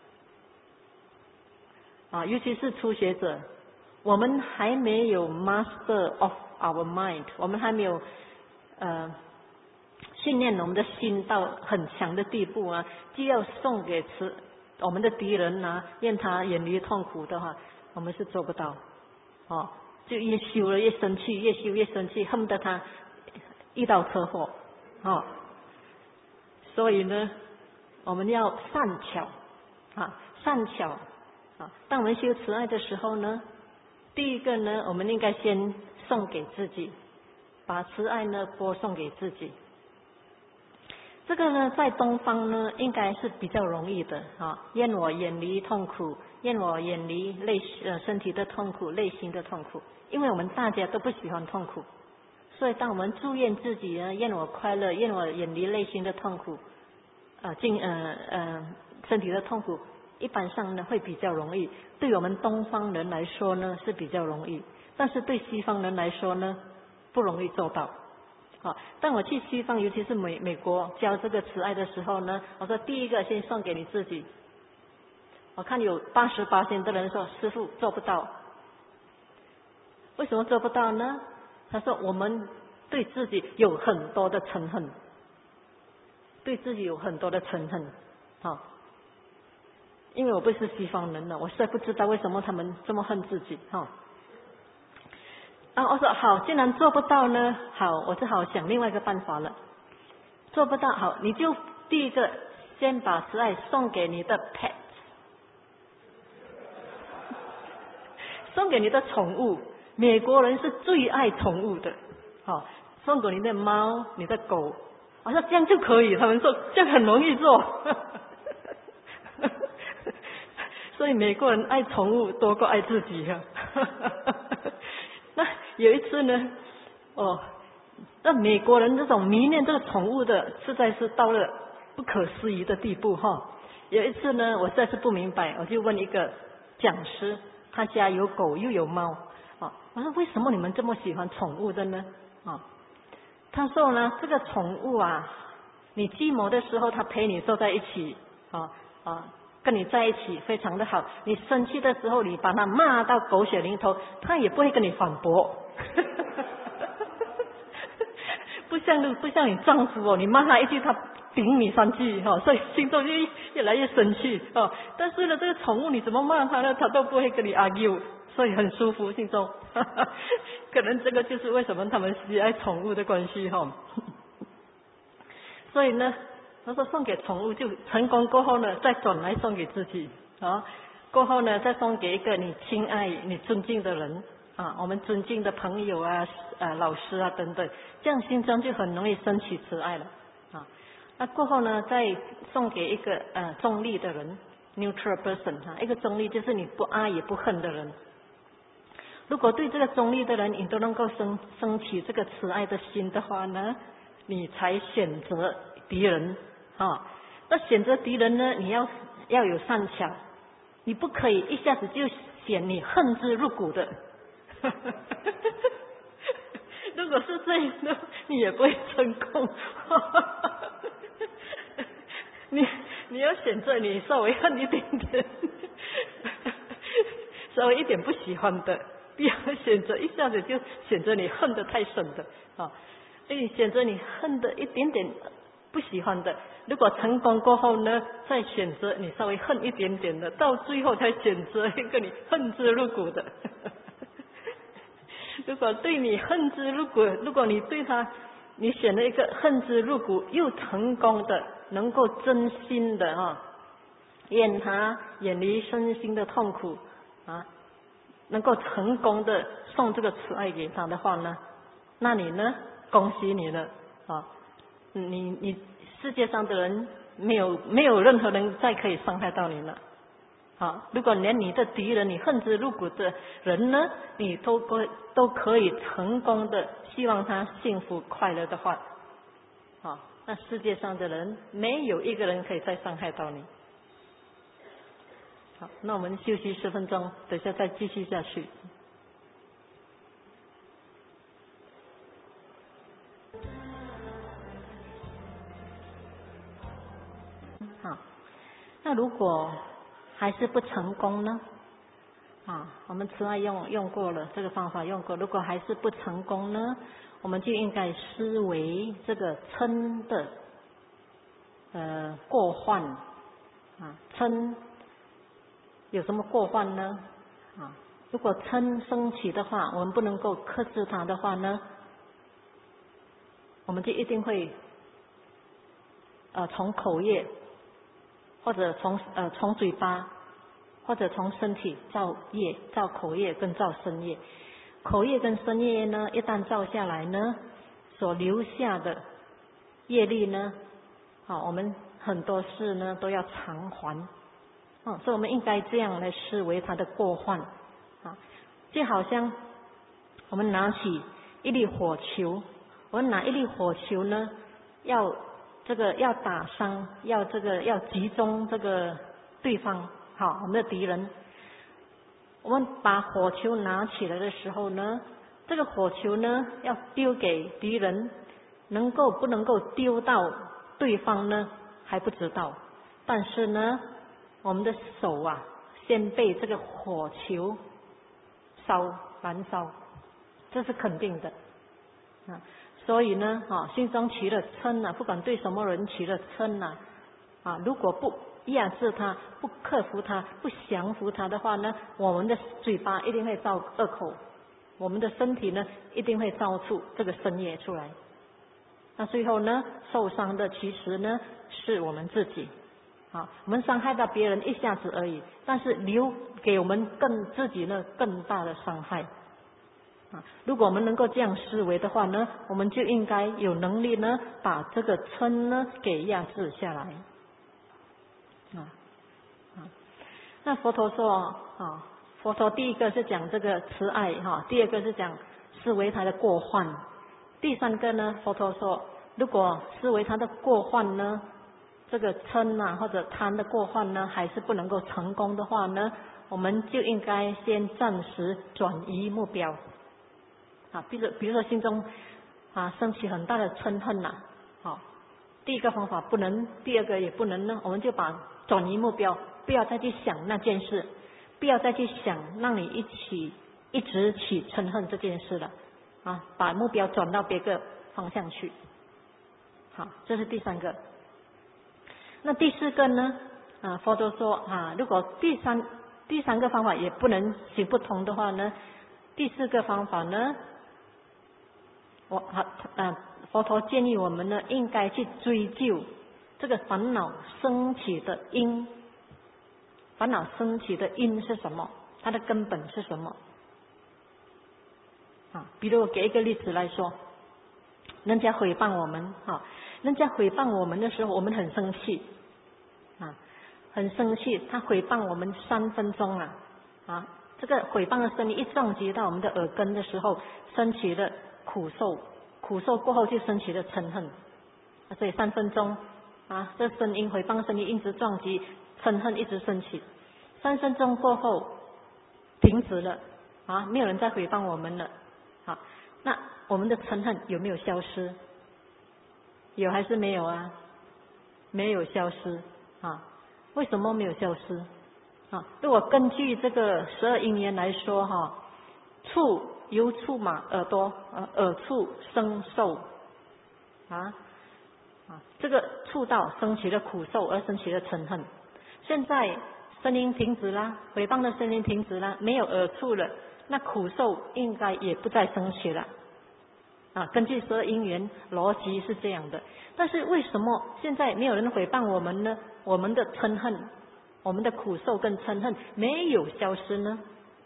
啊，尤其是初学者，我们还没有 master of our mind， 我们还没有呃训练我们的心到很强的地步啊，就要送给慈我们的敌人啊，愿他远离痛苦的话，我们是做不到。哦。就越修了越生气，越修越生气，恨不得他遇到车祸，哦。所以呢，我们要善巧啊，善巧啊。当我们修慈爱的时候呢，第一个呢，我们应该先送给自己，把慈爱呢播送给自己。这个呢，在东方呢，应该是比较容易的啊。愿我远离痛苦，愿我远离内呃身体的痛苦、内心的痛苦。因为我们大家都不喜欢痛苦，所以当我们祝愿自己呢，愿我快乐，愿我远离内心的痛苦，呃，尽呃呃身体的痛苦，一般上呢会比较容易。对我们东方人来说呢是比较容易，但是对西方人来说呢不容易做到。好，当我去西方，尤其是美美国教这个慈爱的时候呢，我说第一个先送给你自己。我看有八十八%的人说师父做不到。为什么做不到呢？他说我们对自己有很多的嗔恨，对自己有很多的嗔恨，好， 因为我不是西方人了，我实在不知道为什么他们这么恨自己哈。啊，我说好，既然做不到呢，好，我只好想另外一个办法了。做不到，好，你就第一个先把慈爱送给你的 pet， 送给你的宠物。美国人是最爱宠物的，好，送给你的猫、你的狗。我说这样就可以，他们说这样很容易做。所以美国人爱宠物多过爱自己啊。那有一次呢，哦，那美国人这种迷恋这个宠物的，实在是到了不可思议的地步哈。有一次呢，我实在是不明白，我就问一个讲师，他家有狗又有猫，啊，我说为什么你们这么喜欢宠物的呢？啊，他说呢，这个宠物啊，你寂寞的时候，它陪你坐在一起，啊啊。跟你在一起非常的好，你生气的时候，你把他骂到狗血淋头，他也不会跟你反驳。不像不像你丈夫哦，你骂他一句，他顶你三句哈，所以心中就越来越生气哦。但是呢，这个宠物你怎么骂他呢，他都不会跟你 argue， 所以很舒服心中。可能这个就是为什么他们喜爱宠物的关系哈。所以呢。他说送给宠物就成功过后呢，再转来送给自己啊。过后呢，再送给一个你亲爱、你尊敬的人啊，我们尊敬的朋友啊、啊老师啊等等，这样心中就很容易升起慈爱了啊。那过后呢，再送给一个呃中立的人 ，neutral person 啊，一个中立就是你不爱也不恨的人。如果对这个中立的人你都能够升升起这个慈爱的心的话呢，你才选择敌人。啊，那选择敌人呢？你要要有善巧，你不可以一下子就选你恨之入骨的。如果是这样的，你也不会成功。你你要选择你稍微恨一点点，稍微一点不喜欢的，不要选择一下子就选择你恨得太深的啊。你选择你恨的一点点不喜欢的。如果成功过后呢，再选择你稍微恨一点点的，到最后才选择一个你恨之入骨的。如果对你恨之入骨，如果你对他，你选了一个恨之入骨又成功的，能够真心的啊，愿他远离身心的痛苦啊，能够成功的送这个慈爱给他的话呢，那你呢，恭喜你了啊，你你。世界上的人没有没有任何人再可以伤害到你了，好，如果连你的敌人你恨之入骨的人呢，你都可都可以成功的希望他幸福快乐的话，好，那世界上的人没有一个人可以再伤害到你。好，那我们休息十分钟，等下再继续下去。好，那如果还是不成功呢？啊，我们慈爱用用过了，这个方法用过，如果还是不成功呢，我们就应该思维这个嗔的呃过患啊，嗔有什么过患呢？啊，如果嗔升起的话，我们不能够克制它的话呢，我们就一定会呃从口业。或者从呃从嘴巴，或者从身体造业，造口业跟造身业。口业跟身业呢，一旦造下来呢，所留下的业力呢，好，我们很多事呢都要偿还。哦，所以我们应该这样来视为它的过患啊，就好像我们拿起一粒火球，我们拿一粒火球呢，要。这个要打伤，要这个要集中这个对方，好，我们的敌人。我们把火球拿起来的时候呢，这个火球呢要丢给敌人，能够不能够丢到对方呢还不知道，但是呢，我们的手啊先被这个火球烧燃烧，这是肯定的啊。所以呢，啊，心中起了嗔啊，不管对什么人起了嗔啊，啊，如果不压制它，不克服它，不降服它的话呢，我们的嘴巴一定会造恶口，我们的身体呢一定会造出这个身业出来。那最后呢，受伤的其实呢是我们自己。啊，我们伤害到别人一下子而已，但是留给我们更自己呢更大的伤害。啊，如果我们能够这样思维的话呢，我们就应该有能力呢把这个嗔呢给压制下来。啊啊，那佛陀说啊，佛陀第一个是讲这个慈爱哈，第二个是讲思维他的过患，第三个呢，佛陀说，如果思维他的过患呢，这个嗔啊或者贪的过患呢，还是不能够成功的话呢，我们就应该先暂时转移目标。啊，比如比如说心中啊升起很大的嗔恨呐，好，第一个方法不能，第二个也不能呢，我们就把转移目标，不要再去想那件事，不要再去想让你一起一直起嗔恨这件事了，啊，把目标转到别个方向去。好，这是第三个。那第四个呢？啊，佛陀说啊，如果第三第三个方法也不能行不通的话呢，第四个方法呢，我啊啊，佛陀建议我们呢，应该去追究这个烦恼升起的因，烦恼升起的因是什么？它的根本是什么？啊，比如我给一个例子来说，人家诽谤我们啊，人家诽谤我们的时候，我们很生气。啊，很生气，他诽谤我们三分钟啊，啊，这个诽谤的声音一撞击到我们的耳根的时候，升起了苦受，苦受过后就升起了嗔恨，啊，所以三分钟啊，这声音诽谤声音一直撞击，嗔恨一直升起，三分钟过后停止了，啊，没有人再诽谤我们了，好，那我们的嗔恨有没有消失？有还是没有啊？没有消失。啊，为什么没有消失？啊，如果根据这个十二因缘来说哈，触由触嘛，耳朵呃耳触生受，啊啊，这个触到升起了苦受而升起了嗔恨。现在声音停止啦，诽谤的声音停止啦，没有耳触了，那苦受应该也不再升起了。啊，根据十二因缘逻辑是这样的，但是为什么现在没有人诽谤我们呢？我们的嗔恨，我们的苦受跟嗔恨没有消失呢？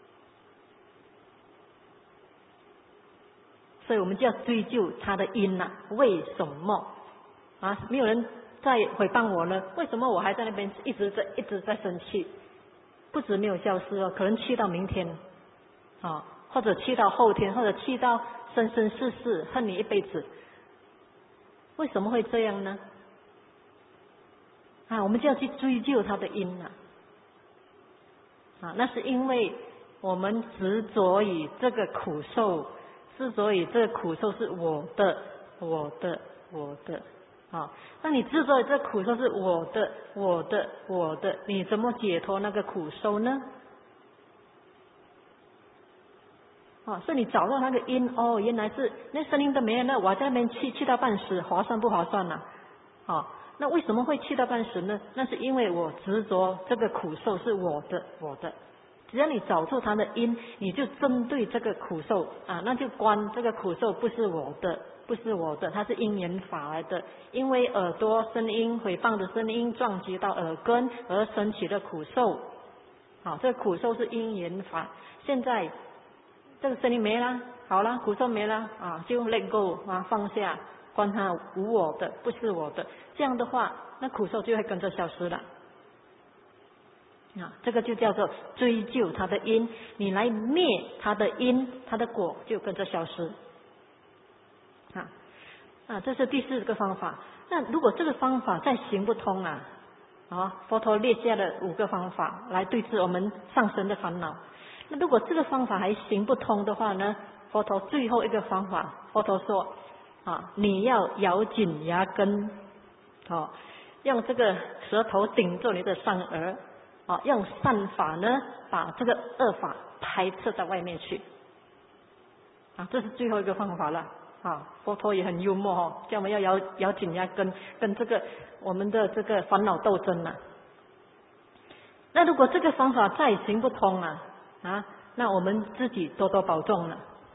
所以我们就要追究它的因啊，为什么啊？没有人再诽谤我呢？为什么我还在那边一直在一直在生气？不止没有消失哦，可能气到明天啊，或者气到后天，或者气到生生世世恨你一辈子。为什么会这样呢？啊，我们就要去追究它的因啊！啊，那是因为我们执着于这个苦受，执着于这个苦受是我的、我的、我的。啊，那你执着于这个苦受是我的、我的、我的，你怎么解脱那个苦受呢？啊，所以你找到那个因，哦，原来是那声音都没有，那我在那边气气到半死，划算不划算呢？啊。那为什么会气到半死呢？那是因为我执着这个苦受是我的，我的。只要你找出它的因，你就针对这个苦受啊，那就关这个苦受不是我的，不是我的，它是因缘法来的。因为耳朵声音诽谤的声音撞击到耳根而升起的苦受，好，这个苦受是因缘法。现在这个声音没了，好了，苦受没了啊，就 let go 啊，放下。观它无我的，不是我的，这样的话，那苦受就会跟着消失了。啊，这个就叫做追究它的因，你来灭它的因，它的果就跟着消失。啊啊，这是第四个方法。那如果这个方法再行不通啊，啊，佛陀列下了五个方法来对治我们上升的烦恼。那如果这个方法还行不通的话呢，佛陀最后一个方法，佛陀说。啊，你要咬紧牙根，哦，用这个舌头顶住你的上颚，啊，用善法呢把这个恶法排斥到外面去，啊，这是最后一个方法了。啊，佛陀也很幽默哦，叫我们要咬咬紧牙根，跟这个我们的这个烦恼斗争呐。 那如果这个方法再行不通啊啊，那我们自己多多保重了，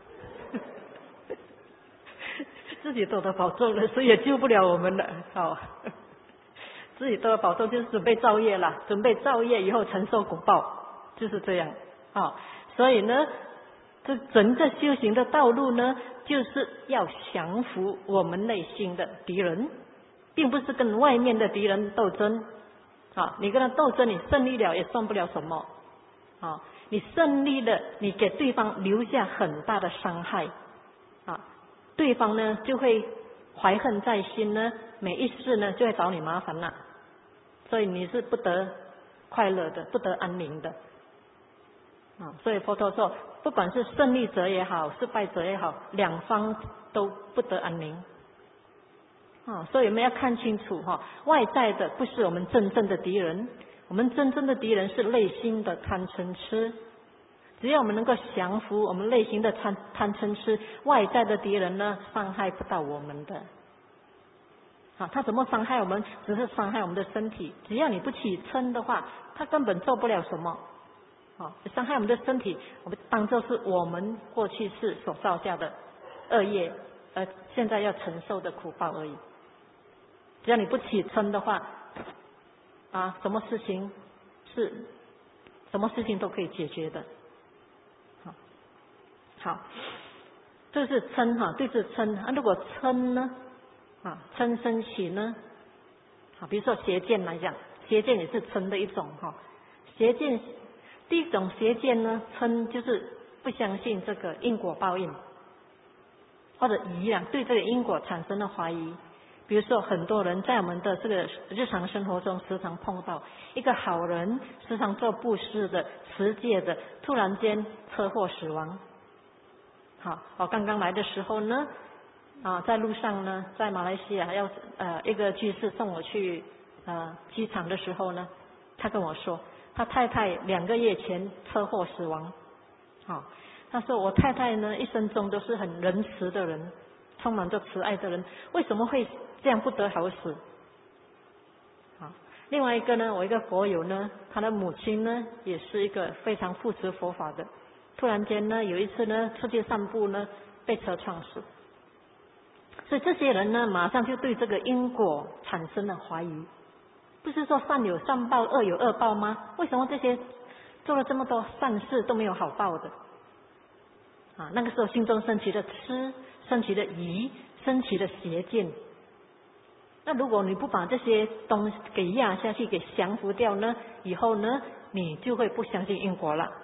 自己多多保重了，谁也救不了我们了。好，自己多多保重就是准备造业了，准备造业以后承受果报，就是这样啊。所以呢，这整个修行的道路呢，就是要降服我们内心的敌人，并不是跟外面的敌人斗争啊。你跟他斗争，你胜利了也算不了什么啊。你胜利了，你给对方留下很大的伤害啊，对方呢就会怀恨在心呢，每一世呢就会找你麻烦了，所以你是不得快乐的，不得安宁的啊。所以佛陀说，不管是胜利者也好，失败者也好，两方都不得安宁啊。所以我们要看清楚哈，外在的不是我们真正的敌人，我们真正的敌人是内心的贪嗔痴。只要我们能够降服我们内心的贪贪嗔痴，外在的敌人呢，伤害不到我们的。啊，他怎么伤害我们？只是伤害我们的身体。只要你不起嗔的话，他根本做不了什么。啊，伤害我们的身体，我们当作是我们过去世所造下的恶业，而现在要承受的苦报而已。只要你不起嗔的话，啊，什么事情是，什么事情都可以解决的。好，好，这是嗔哈，对治嗔啊。如果嗔呢，啊，嗔生起呢，好，比如说邪见来讲，邪见也是嗔的一种哈。邪见，第一种邪见呢，嗔就是不相信这个因果报应，或者疑啊，对这个因果产生了怀疑。比如说，很多人在我们的这个日常生活中时常碰到一个好人，时常做布施的、持戒的，突然间车祸死亡。好，我刚刚来的时候呢，啊，在路上呢，在马来西亚要呃一个居士送我去呃机场的时候呢，他跟我说，他太太两个月前车祸死亡。好，他说我太太呢一生中都是很仁慈的人，充满着慈爱的人，为什么会这样不得好死？好，另外一个呢，我一个佛友呢，他的母亲呢也是一个非常护持佛法的，突然间呢有一次呢出去散步呢被车撞死，所以这些人呢马上就对这个因果产生了怀疑。不是说善有善报，恶有恶报吗？为什么这些做了这么多善事都没有好报的？啊，那个时候心中升起了痴，升起了疑，升起了邪见。那如果你不把这些东西给压下去，给降服掉呢，以后呢，你就会不相信因果了。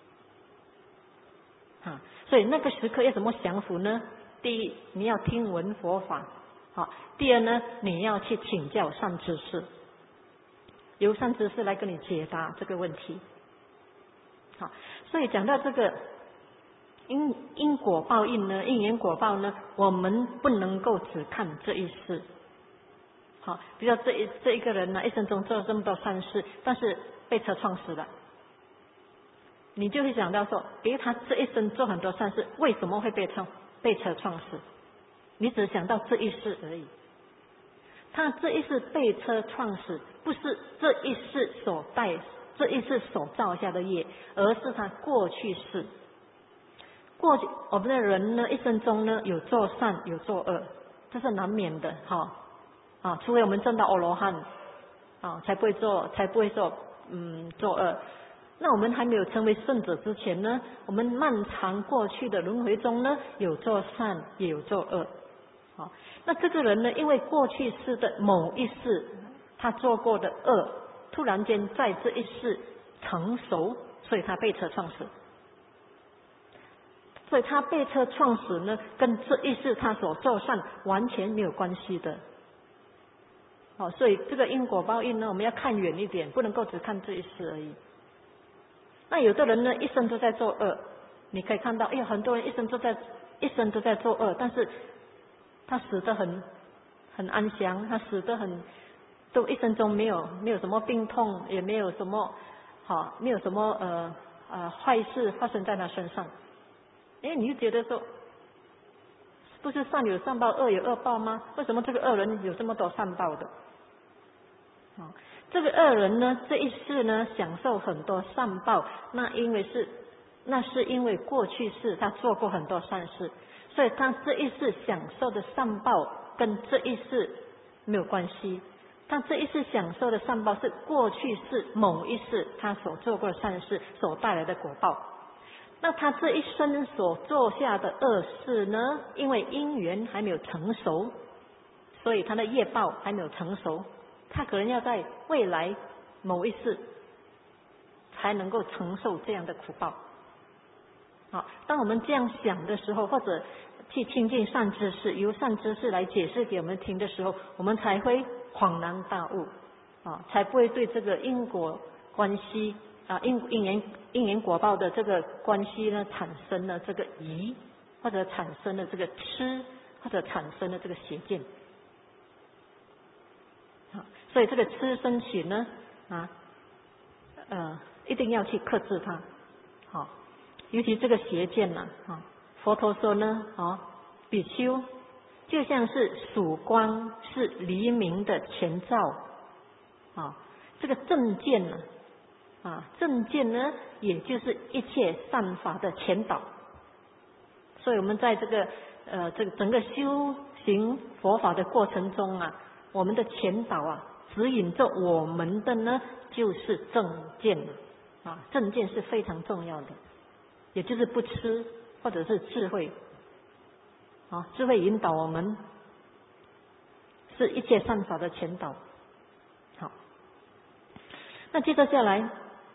啊，所以那个时刻要怎么降服呢？第一，你要听闻佛法；好，第二呢，你要去请教善知识，由善知识来跟你解答这个问题。好，所以讲到这个因因果报应呢，因缘果报呢，我们不能够只看这一世。好，比如说这一这一个人呢，一生中做了这么多善事，但是被车撞死了，你就会想到说，诶，他这一生做很多善事，为什么会被撞被车撞死？你只想到这一世而已。他这一世被车撞死，不是这一世所带这一世所造下的业，而是他过去世。过去我们的人呢，一生中呢有做善有做恶，这是难免的哈。啊，除非我们证到阿罗汉啊，才不会做，才不会说嗯作恶。那我们还没有成为圣者之前呢，我们漫长过去的轮回中呢，有做善也有做恶。好，那这个人呢，因为过去世的某一世他做过的恶，突然间在这一世成熟，所以他被车撞死。所以他被车撞死呢，跟这一世他所做善完全没有关系的。好，所以这个因果报应呢，我们要看远一点，不能够只看这一世而已。那有的人呢，一生都在做恶，你可以看到，哎呀，很多人一生都在一生都在做恶，但是他死得很很安详，他死得很都一生中没有没有什么病痛，也没有什么好，没有什么呃呃坏事发生在他身上。哎，你就觉得说，不是善有善报，恶有恶报吗？为什么这个恶人有这么多善报的？ 这个恶人呢，这一世呢享受很多善报，那因为是那是因为过去世他做过很多善事，所以他这一世享受的善报跟这一世没有关系。他这一世享受的善报是过去世某一世他所做过的善事所带来的果报。那他这一生所做下的恶事呢，因为因缘还没有成熟，所以他的业报还没有成熟，他可能要在未来某一世才能够承受这样的苦报。好，当我们这样想的时候，或者去亲近善知识，由善知识来解释给我们听的时候，我们才会恍然大悟啊，才不会对这个因果关系啊因因缘因缘果报的这个关系呢产生了这个疑，或者产生了这个痴，或者产生了这个邪见。啊，所以这个痴生起呢啊呃一定要去克制它。好，尤其这个邪见呢啊，佛陀说呢啊，比丘就像是曙光是黎明的前兆啊，这个正见呢啊，正见呢也就是一切善法的前导。所以我们在这个呃这个整个修行佛法的过程中啊，我们的前导啊，指引着我们的呢就是正见啊，正见是非常重要的，也就是不痴或者是智慧啊，智慧引导我们是一切善法的前导。好，那接着下来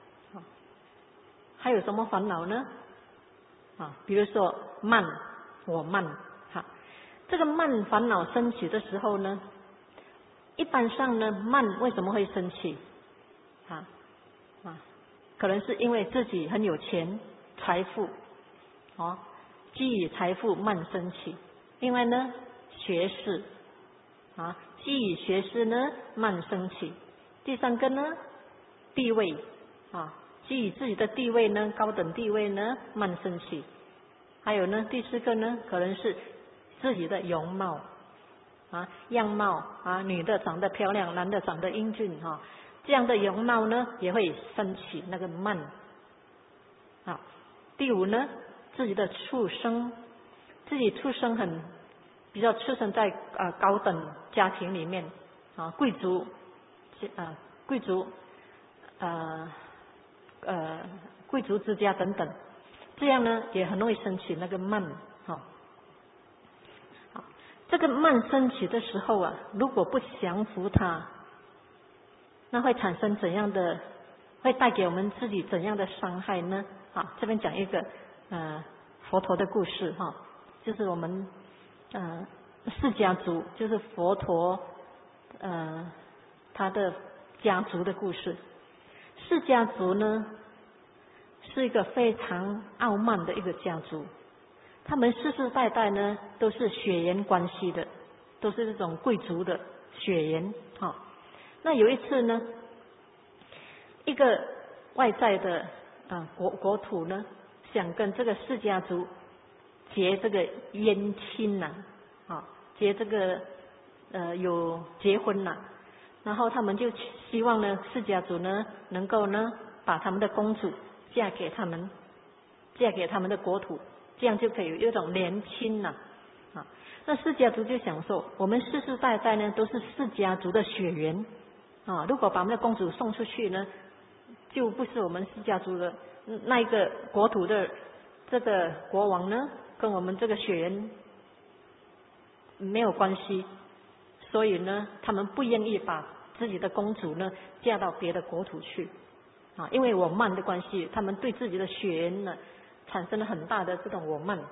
还有什么烦恼呢？啊，比如说慢，我慢，哈，这个慢烦恼升起的时候呢，一般上呢，慢为什么会升起？啊啊，可能是因为自己很有钱，财富，哦，基于财富慢升起。另外呢，学识，啊，基于学识呢慢升起。第三个呢，地位，啊。基于自己的地位呢，高等地位呢慢升起。还有呢，第四个呢，可能是自己的容貌啊，样貌啊，女的长得漂亮，男的长得英俊哈、啊，这样的容貌呢也会升起那个慢啊。第五呢，自己的出生，自己出生很比较出生在啊高等家庭里面啊，贵族啊贵族呃。呃，贵族之家等等，这样呢也很容易升起那个慢，哈、哦。好，这个慢升起的时候啊，如果不降服它，那会产生怎样的？会带给我们自己怎样的伤害呢？啊，这边讲一个呃佛陀的故事哈、哦，就是我们呃释迦族，就是佛陀呃他的家族的故事。释迦族呢是一个非常傲慢的一个家族，他们世世代代呢都是血缘关系的，都是这种贵族的血缘。好、哦，那有一次呢，一个外在的呃国国土呢，想跟这个释迦族结这个姻亲呐，啊，结这个呃有结婚呐。然后他们就希望呢，释迦族呢能够呢把他们的公主嫁给他们，嫁给他们的国土，这样就可以有一种联亲了啊。那释迦族就想说，我们世世代代呢都是释迦族的血缘啊，如果把我们的公主送出去呢，就不是我们释迦族的那一个国土的这个国王呢，跟我们这个血缘没有关系。所以呢，他们不愿意把自己的公主呢嫁到别的国土去啊，因为我慢的关系，他们对自己的血缘呢产生了很大的这种我慢。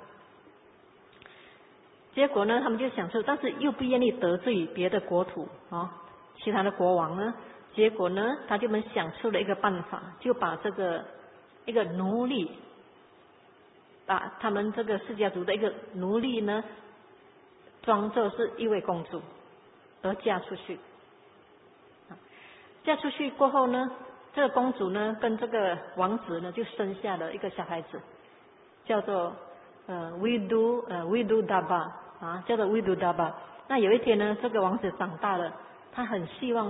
结果呢，他们就想说，但是又不愿意得罪别的国土啊，其他的国王呢，结果呢，他就们想出了一个办法，就把这个一个奴隶，把他们这个释迦族的一个奴隶呢，装作是一位公主。而嫁出去，嫁出去过后呢，这个公主呢跟这个王子呢就生下了一个小孩子，叫做呃维都呃维都达巴啊，叫做维都达巴。那有一天呢，这个王子长大了，他很希望呢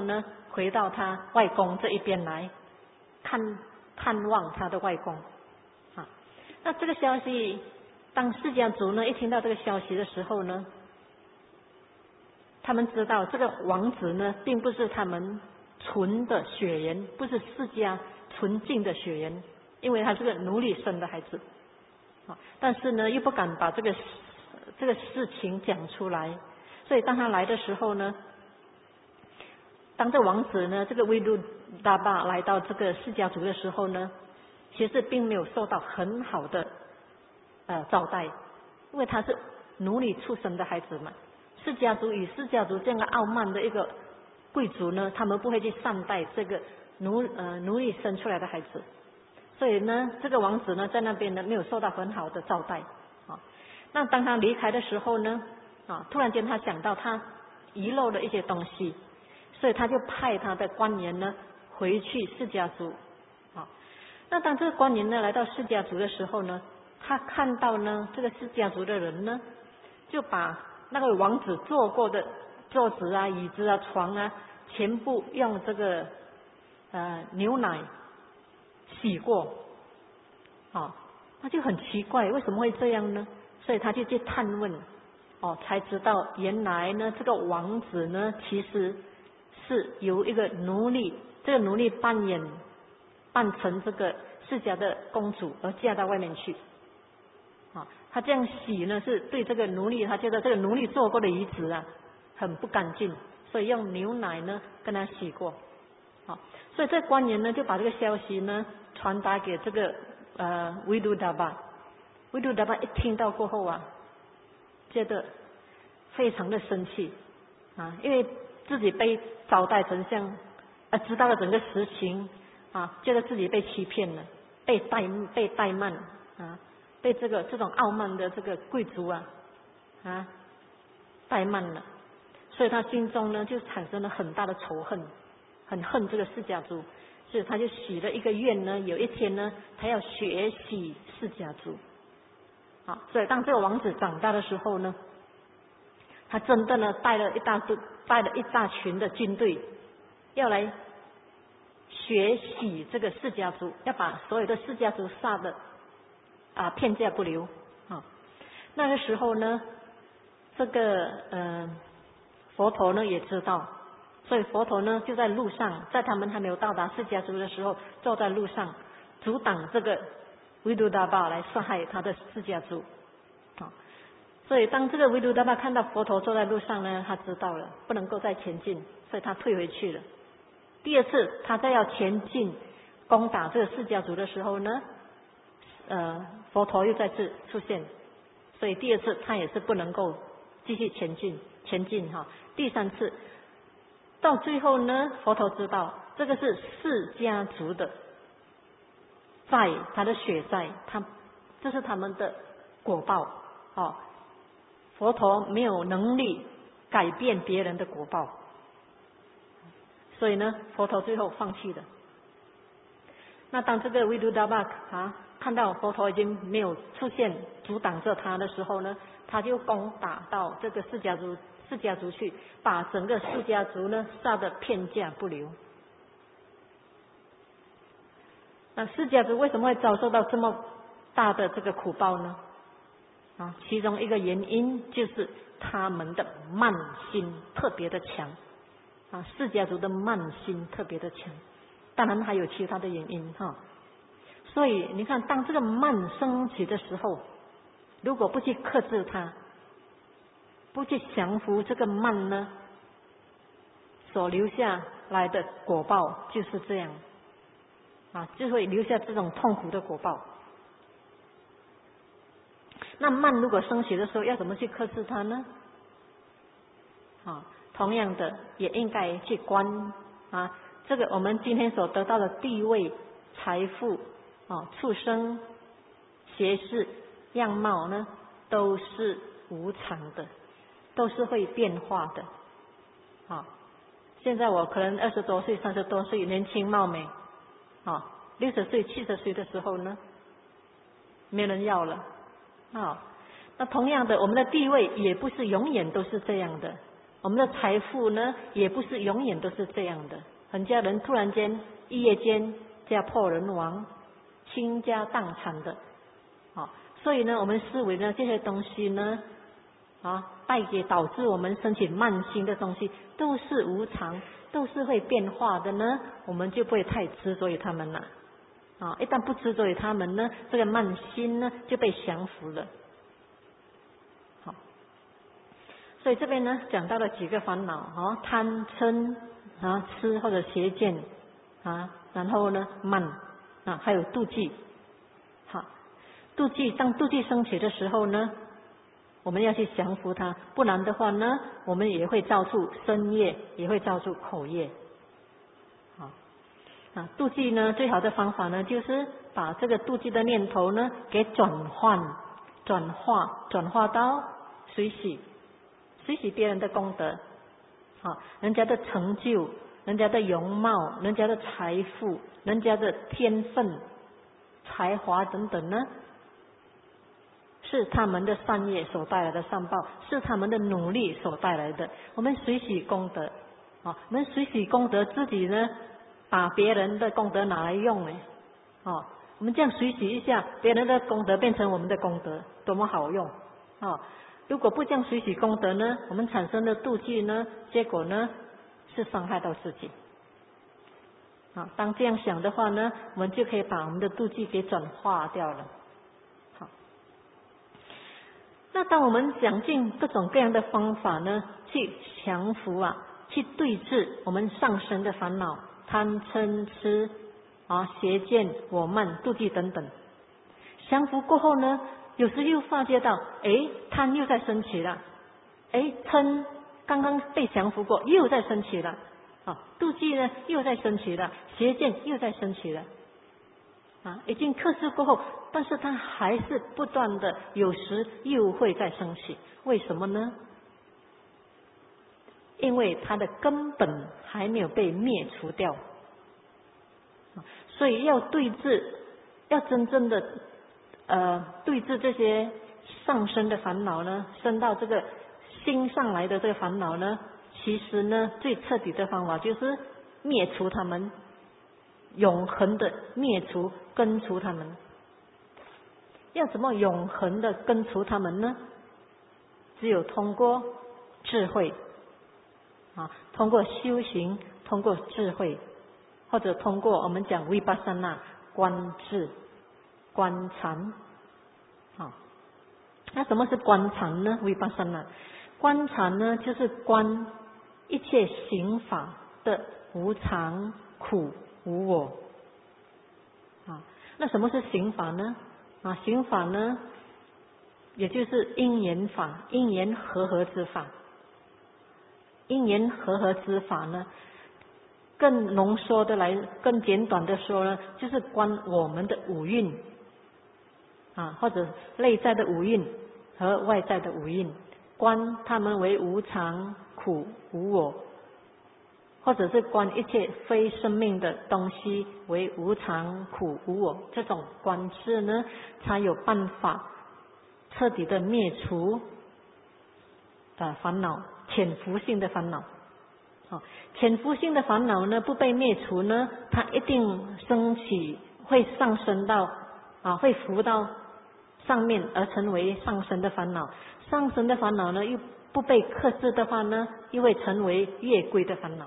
回到他外公这一边来看探望他的外公啊。那这个消息，当释迦族呢一听到这个消息的时候呢，他们知道这个王子呢并不是他们纯的血缘，不是释迦纯净的血缘，因为他是个奴隶生的孩子啊。但是呢又不敢把这个这个事情讲出来，所以当他来的时候呢，当这王子呢这个维度达巴来到这个释迦族的时候呢，其实并没有受到很好的呃招待，因为他是奴隶出生的孩子嘛。释迦族与释迦族这样的傲慢的一个贵族呢，他们不会去善待这个奴呃奴隶生出来的孩子，所以呢这个王子呢在那边呢没有受到很好的招待啊。那当他离开的时候呢啊，突然间他想到他遗漏了一些东西，所以他就派他的官员呢回去释迦族啊。那当这个官员呢来到释迦族的时候呢，他看到呢这个释迦族的人呢，就把那个王子坐过的桌子啊、椅子啊、床啊，全部用这个呃牛奶洗过啊。他就很奇怪为什么会这样呢，所以他就去探问哦，才知道原来呢这个王子呢其实是由一个奴隶，这个奴隶扮演扮成这个释迦的公主而嫁到外面去啊。他这样洗呢是对这个奴隶，他觉得这个奴隶坐过的椅子啊很不干净，所以用牛奶呢跟他洗过啊。所以这官员呢就把这个消息呢传达给这个呃维度达巴。维度达巴一听到过后啊，觉得非常的生气啊，因为自己被招待丞相啊，知道了整个实情啊，觉得自己被欺骗了，被怠被怠慢啊，被这个这种傲慢的这个贵族啊啊怠慢了，所以他心中呢就产生了很大的仇恨，很恨这个释迦族，所以他就许了一个愿呢，有一天呢他要学习释迦族啊。所以当这个王子长大的时候呢，他真的呢带了一大队带了一大群的军队要来学习这个释迦族，要把所有的释迦族杀的啊片甲不留啊。那个时候呢，这个呃佛陀呢也知道，所以佛陀呢就在路上，在他们还没有到达释迦族的时候，坐在路上阻挡这个维度达巴来杀害他的释迦族啊。所以当这个维度达巴看到佛陀坐在路上呢，他知道了不能够再前进，所以他退回去了。第二次他再要前进攻打这个释迦族的时候呢，呃，佛陀又再次出现，所以第二次他也是不能够继续前进前进哈。第三次到最后呢，佛陀知道这个是释迦族的债，他的血债，他这是他们的果报哦。佛陀没有能力改变别人的果报，所以呢，佛陀最后放弃了。那当这个维度达巴啊看到佛陀已经没有出现阻挡着他的时候呢，他就攻打到这个释迦族释迦族去，把整个释迦族呢杀得片甲不留。那释迦族为什么会遭受到这么大的这个苦报呢？啊，其中一个原因就是他们的慢心特别的强啊，释迦族的慢心特别的强，当然还有其他的原因哈。所以你看，当这个慢升起的时候，如果不去克制它，不去降服这个慢呢，所留下来的果报就是这样啊，就会留下这种痛苦的果报。那慢如果升起的时候，要怎么去克制它呢？啊，同样的也应该去观啊，这个我们今天所得到的地位、财富、啊畜生、邪事、样貌呢，都是无常的，都是会变化的。啊，现在我可能二十多岁、三十多岁，年轻貌美，啊，六十岁、七十岁的时候呢，没人要了。啊，那同样的，我们的地位也不是永远都是这样的，我们的财富呢，也不是永远都是这样的。 很家人突然间一夜间家破人亡，倾家荡产的，啊，所以呢，我们思维呢这些东西呢，啊，带给导致我们身体慢性的东西都是无常，都是会变化的呢，我们就不会太执着于他们了，啊，一旦不执着于他们呢，这个慢心呢就被降服了。好，所以这边呢讲到了几个烦恼，啊，贪嗔啊，痴或者邪见啊，然后呢慢啊，还有妒忌。好，妒忌，当妒忌升起的时候呢，我们要去降服它，不然的话呢，我们也会造出身业，也会造出口业。好，啊，妒忌呢，最好的方法呢，就是把这个妒忌的念头呢，给转换、转化、转化到随喜，随喜别人的功德，啊，人家的成就、人家的容貌、人家的财富、人家的天分、才华等等呢，是他们的善业所带来的善报，是他们的努力所带来的。我们随喜功德，啊，我们随喜功德，自己呢把别人的功德拿来用呢，啊，我们这样随喜一下，别人的功德变成我们的功德，多么好用啊！如果不这样随喜功德呢，我们产生的妒忌呢，结果呢是伤害到自己。啊，当这样想的话呢，我们就可以把我们的妒忌给转化掉了。好，那当我们想尽各种各样的方法呢，去降服啊，去对治我们上升的烦恼，贪嗔痴啊、邪见、我慢、妒忌等等，降服过后呢，有时又发觉到，哎，贪又在升起了，哎，嗔刚刚被降服过，又在升起了。啊，妒忌呢又在升起了，邪见又在升起了，啊，已经克制过后，但是它还是不断的，有时又会再升起，为什么呢？因为它的根本还没有被灭除掉，所以要对治，要真正的呃对治这些上升的烦恼呢，升到这个心上来的这个烦恼呢。其实呢，最彻底的方法就是灭除他们，永恒的灭除、根除他们。要怎么永恒的根除他们呢？只有通过智慧啊，通过修行，通过智慧，或者通过我们讲维巴萨那观智、观禅。好，那什么是观禅呢？维巴萨那观禅呢，就是观一切行法的无常、苦、无我。啊，那什么是行法呢？啊，行法呢，也就是因缘法，因缘和合之法。因缘和合之法呢，更浓缩的来，更简短的说呢，就是观我们的五蕴，啊，或者内在的五蕴和外在的五蕴。观他们为无常、苦、无我，或者是观一切非生命的东西为无常、苦、无我，这种观智呢，才有办法彻底的灭除呃烦恼，潜伏性的烦恼。好，潜伏性的烦恼呢，不被灭除呢，它一定升起，会上升到啊，会浮到上面而成为上升的烦恼。上升的烦恼呢，又不被克制的话呢，又会成为越轨的烦恼。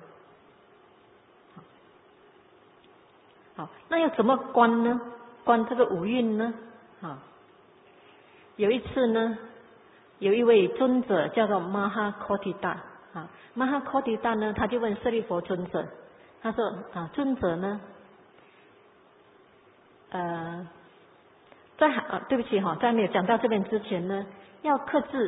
好，那要怎么观呢？观这个五蕴呢？啊，有一次呢，有一位尊者叫做马哈科提达啊，马哈科提达呢，他就问舍利弗尊者，他说啊，尊者呢，呃，在啊，对不起哈，在没有讲到这边之前呢。要克制，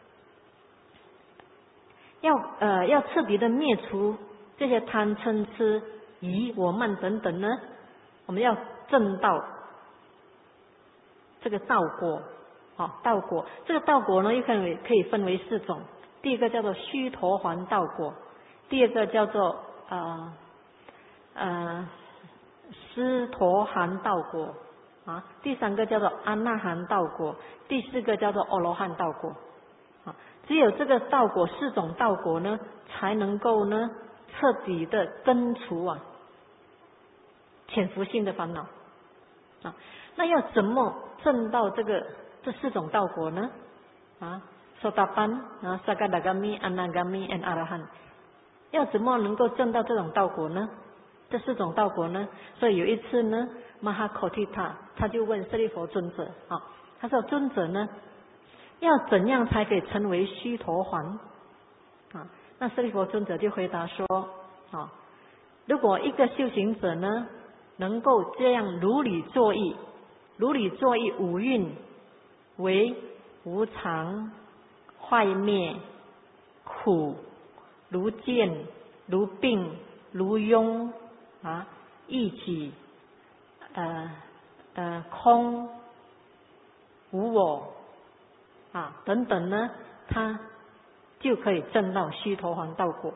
要呃要彻底的灭除这些贪嗔痴疑我慢等等呢，我们要证道这个道果，好、哦、道果，这个道果呢又可以可以分为四种，第一个叫做须陀洹道果，第二个叫做呃呃斯陀含道果。啊，第三个叫做阿那含道果，第四个叫做阿罗汉道果。啊，只有这个道果四种道果呢，才能够呢彻底的根除啊潜伏性的烦恼啊。那要怎么证到这个这四种道果呢？啊，索达班啊，萨嘎达嘎米、安那嘎米、and 阿拉汉，要怎么能够证到这种道果呢？这四种道果呢？所以有一次呢，马哈考提塔他就问舍利弗尊者啊，他说尊者呢，要怎样才可以成为须陀洹啊？那舍利弗尊者就回答说啊，如果一个修行者呢，能够这样如理作意，如理作意五蕴为无常、坏灭、苦、如见、如病、如庸啊、异己、呃呃空、无我啊等等呢，他就可以证到须陀洹道果。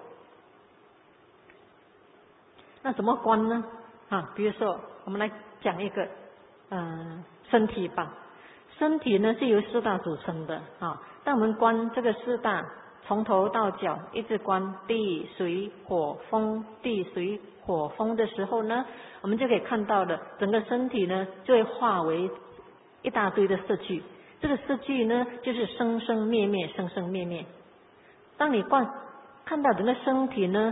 那怎么观呢？啊，比如说我们来讲一个呃身体吧。身体呢是由四大组成的啊。当我们观这个四大，从头到脚一直观地水火风，地水火风的时候呢，我们就可以看到的整个身体呢就会化为一大堆的色聚。这个色聚呢就是生生灭灭，生生灭灭。当你观看到整个身体呢，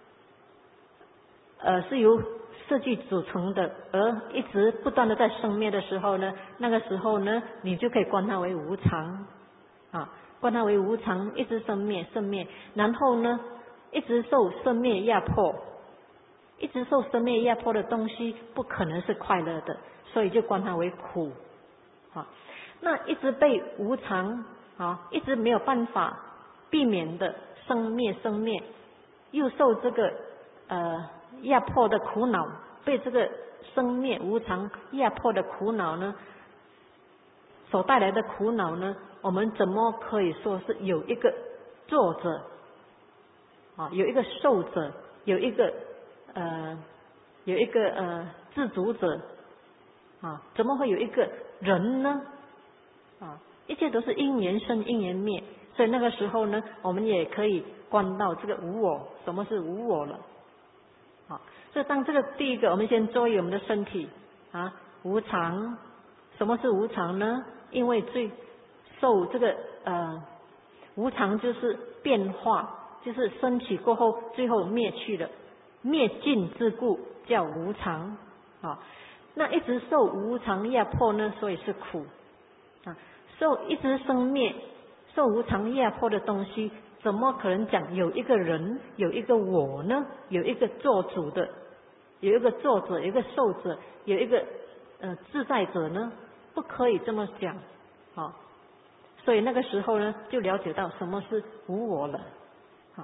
呃是由色聚组成的，而一直不断的在生灭的时候呢，那个时候呢，你就可以观它为无常啊，观它为无常，一直生灭生灭，然后呢，一直受生灭压迫，一直受生灭压迫的东西不可能是快乐的，所以就观它为苦啊。那一直被无常啊，一直没有办法避免的生灭生灭，又受这个呃压迫的苦恼，被这个生灭无常压迫的苦恼呢，所带来的苦恼呢，我们怎么可以说是有一个作者啊，有一个受者，有一个呃有一个呃自主者啊？怎么会有一个人呢？啊，一切都是因缘生，因缘灭，所以那个时候呢，我们也可以观到这个无我，什么是无我了？好，所以当这个第一个，我们先注意我们的身体啊，无常。什么是无常呢？因为最受这个呃无常就是变化，就是升起过后最后灭去了，灭尽之故叫无常啊。那一直受无常压迫呢，所以是苦啊。受一直生灭，受无常压迫的东西，怎么可能讲有一个人，有一个我呢？有一个做主的，有一个作者，有一个受者，有一个呃自在者呢？不可以这么讲啊。所以那个时候呢，就了解到什么是无我了。好，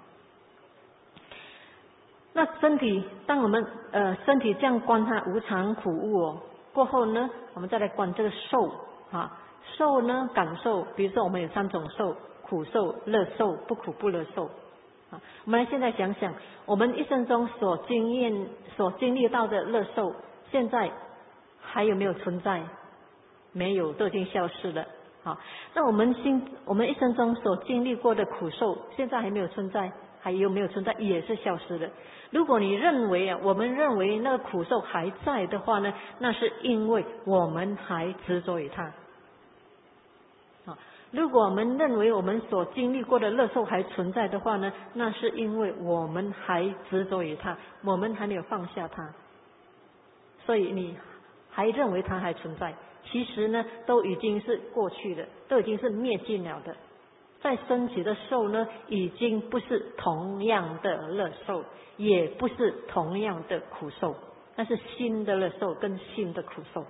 那身体，当我们呃身体这样观它无常苦无我过后呢，我们再来观这个受啊。受呢，感受，比如说我们有三种受：苦受、乐受、不苦不乐受。啊，我们来现在想想，我们一生中所经验、所经历到的乐受，现在还有没有存在？没有，都已经消失了。好，那我们心，我们一生中所经历过的苦受，现在还没有存在，还有没有存在？也是消失的。如果你认为啊，我们认为那个苦受还在的话呢，那是因为我们还执着于它。啊，如果我们认为我们所经历过的乐受还存在的话呢，那是因为我们还执着于它，我们还没有放下它。所以你还认为它还存在，其实呢，都已经是过去的，都已经是灭尽了的。再升起的受呢，已经不是同样的乐受，也不是同样的苦受，那是新的乐受跟新的苦受。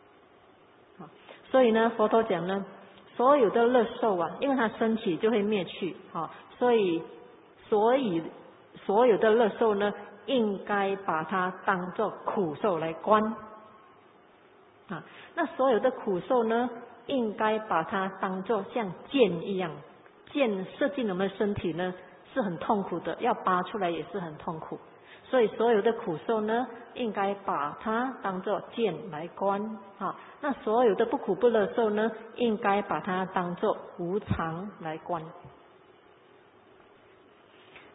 所以呢，佛陀讲呢，所有的乐受啊，因为它升起就会灭去啊，所以所以所有的乐受呢，应该把它当作苦受来观啊。那所有的苦受呢，应该把它当作像剑一样，剑射进我们的身体呢，是很痛苦的，要拔出来也是很痛苦。所以所有的苦受呢，应该把它当作剑来观啊。那所有的不苦不乐受呢，应该把它当作无常来观。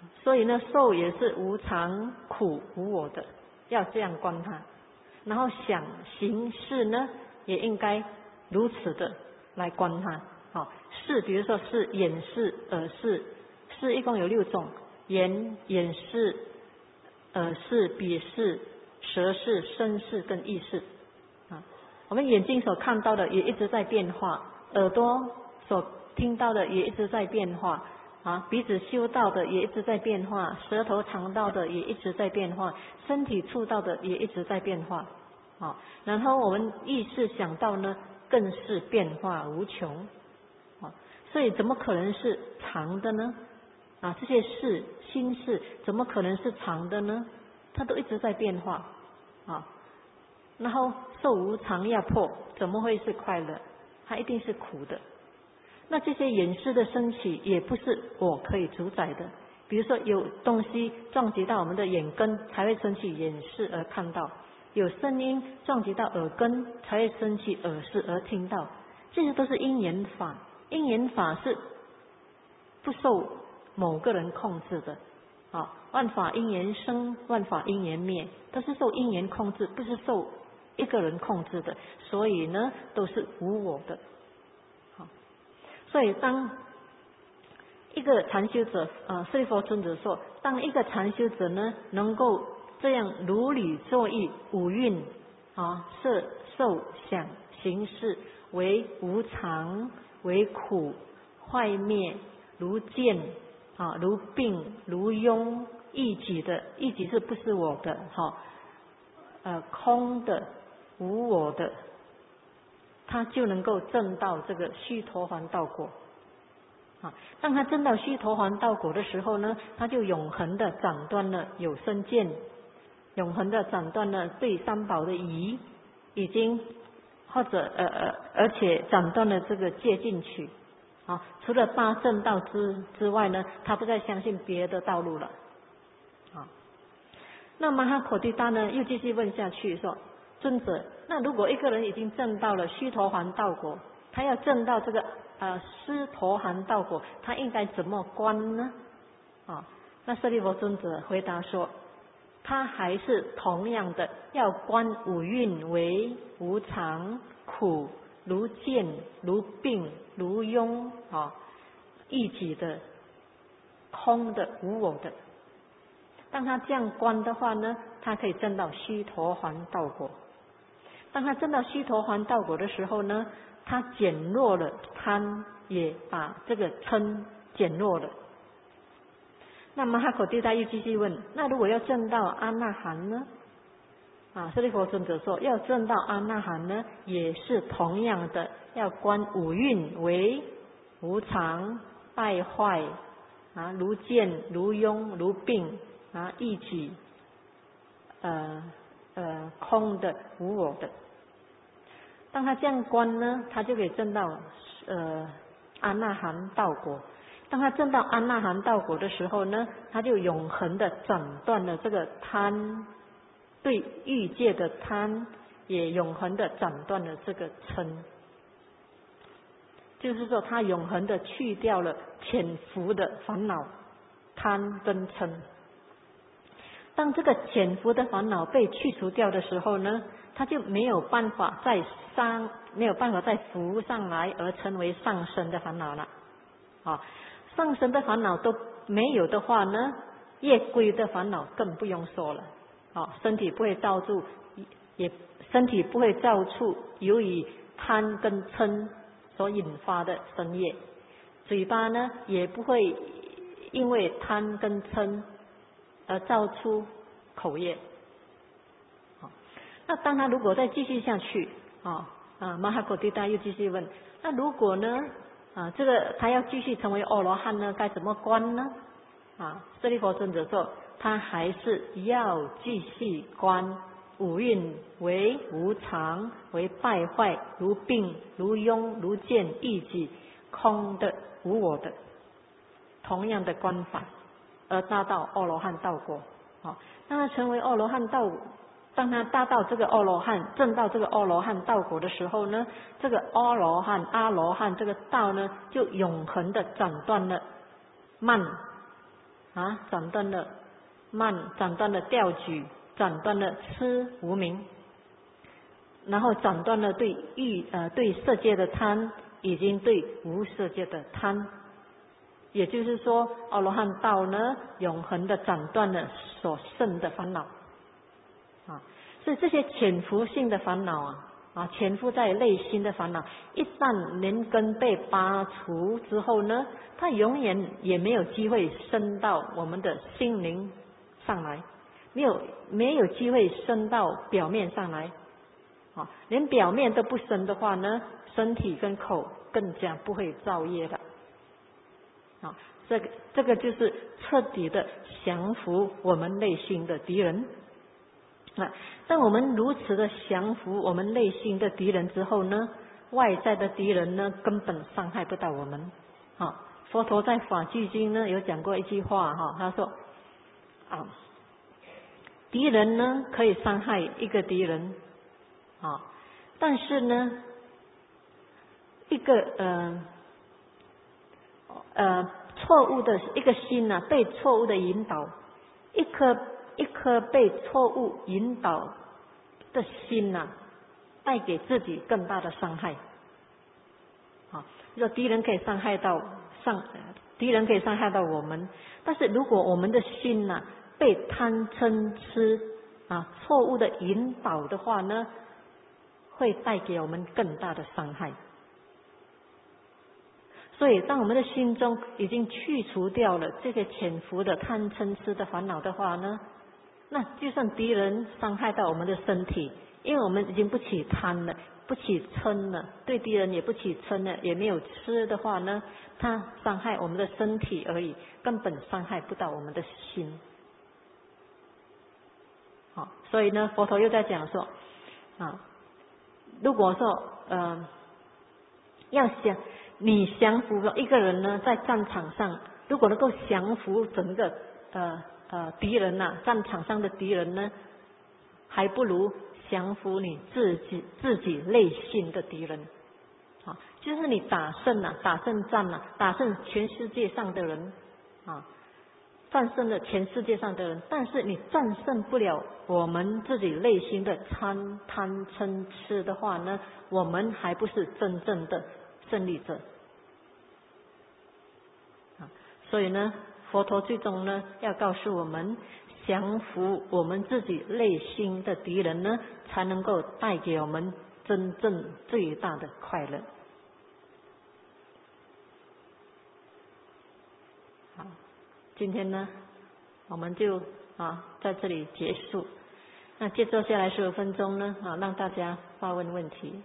所以呢，受也是无常、苦、无我的，要这样观它。然后想行识呢，也应该如此的来观它。好，视比如说是眼视、耳视，视一共有六种：眼、眼视、耳视、鼻视、舌视、身视跟意识。啊，我们眼睛所看到的也一直在变化，耳朵所听到的也一直在变化。啊，鼻子嗅到的也一直在变化，舌头尝到的也一直在变化，身体触到的也一直在变化。啊，然后我们意识想到呢，更是变化无穷。啊，所以怎么可能是常的呢？啊，这些事心事怎么可能是常的呢？它都一直在变化。啊，然后受无常压迫，怎么会是快乐？它一定是苦的。那这些眼识的升起也不是我可以主宰的，比如说有东西撞击到我们的眼根才会升起眼识而看到，有声音撞击到耳根才会升起耳识而听到，这些都是因缘法。因缘法是不受某个人控制的。啊，万法因缘生，万法因缘灭，都是受因缘控制，不是受一个人控制的，所以呢都是无我的。所以当一个禅修者，呃，舍利弗尊者说，当一个禅修者呢，能够这样如理作意，五蕴啊，色、受、想、行、识为无常，为苦、坏灭，如见啊，如病，如庸，一己的，一己是不是我的？哈，呃，空的，无我的。他就能够证到这个须陀洹道果。啊，当他证到须陀洹道果的时候呢，他就永恒的斩断了有生见，永恒的斩断了对三宝的疑，已经或者呃呃，而且斩断了这个戒禁取。啊，除了八正道之之外呢，他不再相信别的道路了。啊，那马哈可梇达呢，又继续问下去说。尊者，那如果一个人已经证到了须陀洹道果，他要证到这个呃须陀洹道果，他应该怎么观呢？啊，那舍利弗尊者回答说，他还是同样的要观五蕴为无常、苦、如见、如病、如庸啊，一己的、空的、无我的。当他这样观的话呢，他可以证到须陀洹道果。当他证到须陀洹道果的时候呢，他减弱了贪，也把这个嗔减弱了。那马哈可梇达又继续问，那如果要证到阿那含呢？啊，舍利弗尊者说，要证到阿那含呢，也是同样的，要观五蕴为无常、败坏啊，如见、如庸、如病啊，一己呃呃空的、无我的。当他这样观呢，他就可以证到呃阿那含道果。当他证到阿那含道果的时候呢，他就永恒的斩断了这个贪，对欲界的贪，也永恒的斩断了这个嗔。就是说，他永恒的去掉了潜伏的烦恼，贪跟嗔。当这个潜伏的烦恼被去除掉的时候呢，他就没有办法再上，没有办法再浮上来而成为上升的烦恼了。啊，上升的烦恼都没有的话呢，业归的烦恼更不用说了。啊，身体不会造出，也身体不会造出由于贪跟嗔所引发的身业，嘴巴呢也不会因为贪跟嗔而造出口业。那当他如果再继续下去，啊啊，马哈可梇达又继续问，那如果呢啊这个他要继续成为阿罗汉呢，该怎么观呢？啊，舍利弗尊者说，他还是要继续观五蕴为无常，为败坏，如病，如庸，如见，一己，空的，无我的，同样的观法，而达到阿罗汉道果。啊，当他成为阿罗汉道，当他达到这个阿罗汉，证到这个阿罗汉道果的时候呢，这个阿罗汉阿罗汉这个道呢，就永恒的斩断了慢， 啊，斩断了慢，斩断了调举，斩断了痴无明，然后斩断了对欲呃对色界的贪，已经对无色界的贪。也就是说，阿罗汉道呢，永恒的斩断了所剩的烦恼啊。所以这些潜伏性的烦恼啊，啊，潜伏在内心的烦恼，一旦连根被拔除之后呢，它永远也没有机会升到我们的心灵上来，没有没有机会升到表面上来啊。连表面都不升的话呢，身体跟口更加不会造业的。啊，这个这个就是彻底的降服我们内心的敌人。啊，当我们如此的降服我们内心的敌人之后呢，外在的敌人呢根本伤害不到我们。啊，佛陀在法句经呢有讲过一句话哈，他说啊，敌人呢可以伤害一个敌人啊，但是呢一个呃。呃，错误的一个心呐、啊，被错误的引导，一颗一颗被错误引导的心呐、啊，带给自己更大的伤害。啊，说敌人可以伤害到上，敌人可以伤害到我们，但是如果我们的心呐、啊、被贪嗔痴啊错误的引导的话呢，会带给我们更大的伤害。所以当我们的心中已经去除掉了这个潜伏的贪嗔痴的烦恼的话呢，那就算敌人伤害到我们的身体，因为我们已经不起贪了，不起嗔了，对敌人也不起嗔了，也没有吃的话呢，他伤害我们的身体而已，根本伤害不到我们的心。好，所以呢佛陀又在讲说啊，如果说呃要想你降服了一个人呢，在战场上，如果能够降服整个呃呃敌人呐、啊，战场上的敌人呢，还不如降服你自己自己内心的敌人。啊，就是你打胜了、啊，打胜仗了、啊，打胜全世界上的人啊，战胜了全世界上的人，但是你战胜不了我们自己内心的贪贪嗔痴的话呢，我们还不是真正的胜利者。所以呢，佛陀最终呢要告诉我们，降服我们自己内心的敌人呢，才能够带给我们真正最大的快乐。好，今天呢我们就啊在这里结束。那接着下来十五分钟呢啊，让大家发问问题。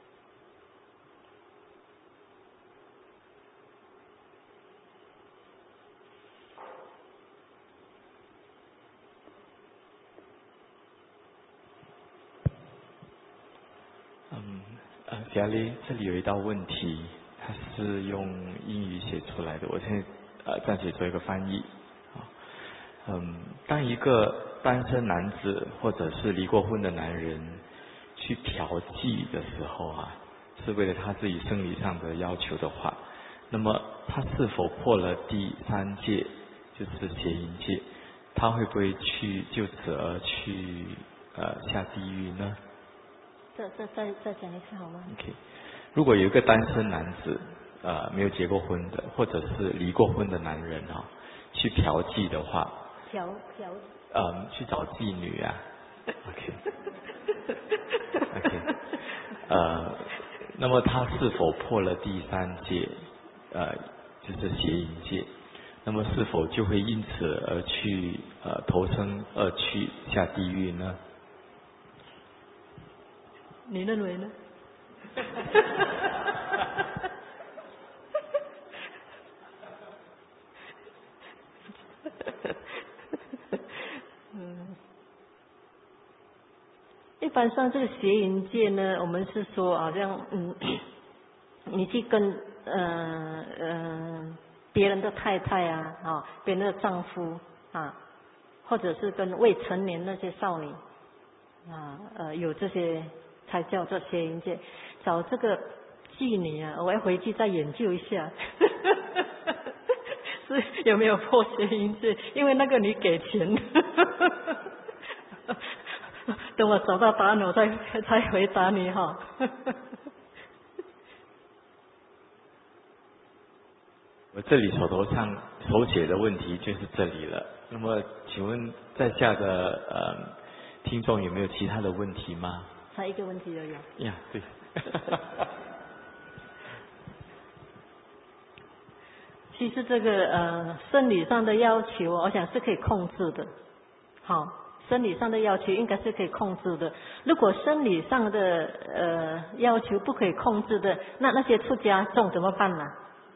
嗯，呃，贾丽，这里有一道问题，它是用英语写出来的，我现在呃暂且做一个翻译。啊，嗯，当一个单身男子或者是离过婚的男人去调剂的时候啊，是为了他自己生理上的要求的话，那么他是否破了第三戒，就是邪淫戒？他会不会去就此而去呃下地狱呢？ 再再再再讲一次好吗 ？OK， 如果有一个单身男子，呃，没有结过婚的，或者是离过婚的男人啊，去嫖妓的话， 嫖嫖， 嗯，去找妓女啊 ，OK，OK，、okay, okay, 呃，那么他是否破了第三戒，呃，就是邪淫戒？那么是否就会因此而去呃投生恶趣下地狱呢？ 你认为呢？嗯，一般上这个邪淫戒呢，我们是说好像嗯，你去跟呃呃别人的太太啊啊，别人的丈夫啊，或者是跟未成年那些少女啊呃有这些。才叫做邪淫戒。找这个妓女啊，我要回去再研究一下。 是有没有破邪淫戒？因为那个你给钱。等我找到答案，我再再回答你哈。 我这里手头上手写的问题就是这里了。那么，请问在下的呃听众有没有其他的问题吗？ 才一个问题而已。 呀，对。 其实这个呃生理上的要求，我想是可以控制的。好，生理上的要求应该是可以控制的。如果生理上的呃要求不可以控制的，那那些出家众怎么办呢？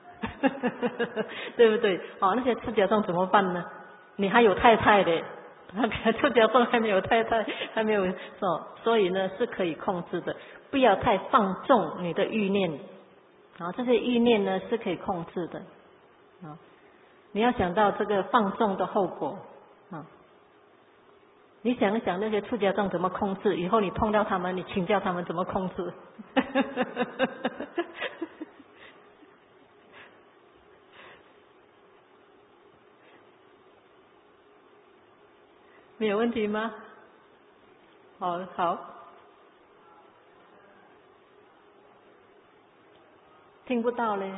对不对？哦，那些出家众怎么办呢？你还有太太的，出家众还没有太太，还没有哦，所以呢是可以控制的，不要太放纵你的欲念。啊，这些欲念呢是可以控制的。啊，你要想到这个放纵的后果啊！你想一想那些出家众怎么控制？以后你碰到他们，你请教他们怎么控制。没有问题吗？好好，听不到嘞。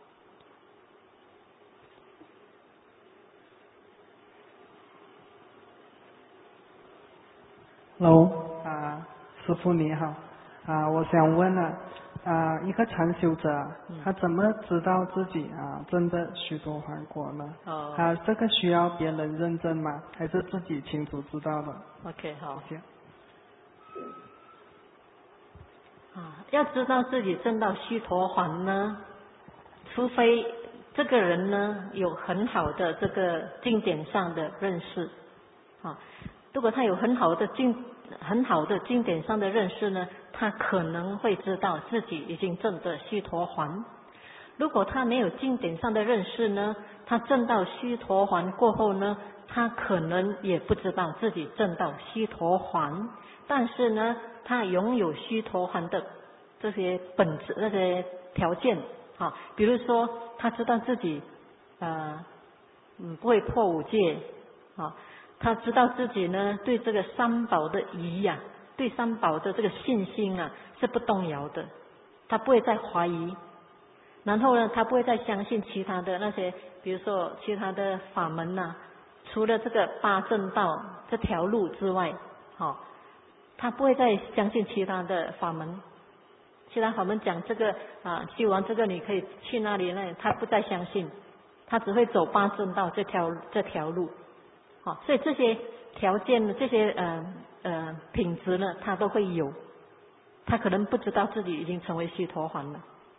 Hello， 啊，师父你好，啊，我想问啊，啊，一个禅修者，他怎么知道自己啊真的须陀洹果呢？ 哦， 啊，这个需要别人认证吗？还是自己清楚知道的 ？OK， 好。 谢谢。 啊，要知道自己证到须陀洹呢，除非这个人呢有很好的这个经典上的认识，啊，如果他有很好的经很好的经典上的认识呢，他可能会知道自己已经证得须陀洹。如果他没有经典上的认识呢，他证到须陀洹过后呢，他可能也不知道自己证到须陀洹，但是呢，他拥有须陀洹的这些本质、那些条件啊，比如说他知道自己呃嗯不会破五戒啊，他知道自己呢对这个三宝的疑呀、啊，对三宝的这个信心啊是不动摇的，他不会再怀疑。然后呢，他不会再相信其他的那些，比如说其他的法门呐、啊，除了这个八正道这条路之外，好、哦，他不会再相信其他的法门。其他法门讲这个啊，修完这个你可以去那里那里，他不再相信，他只会走八正道这条这条路。好、哦，所以这些条件呢，这些呃呃品质呢，他都会有。他可能不知道自己已经成为须陀洹了。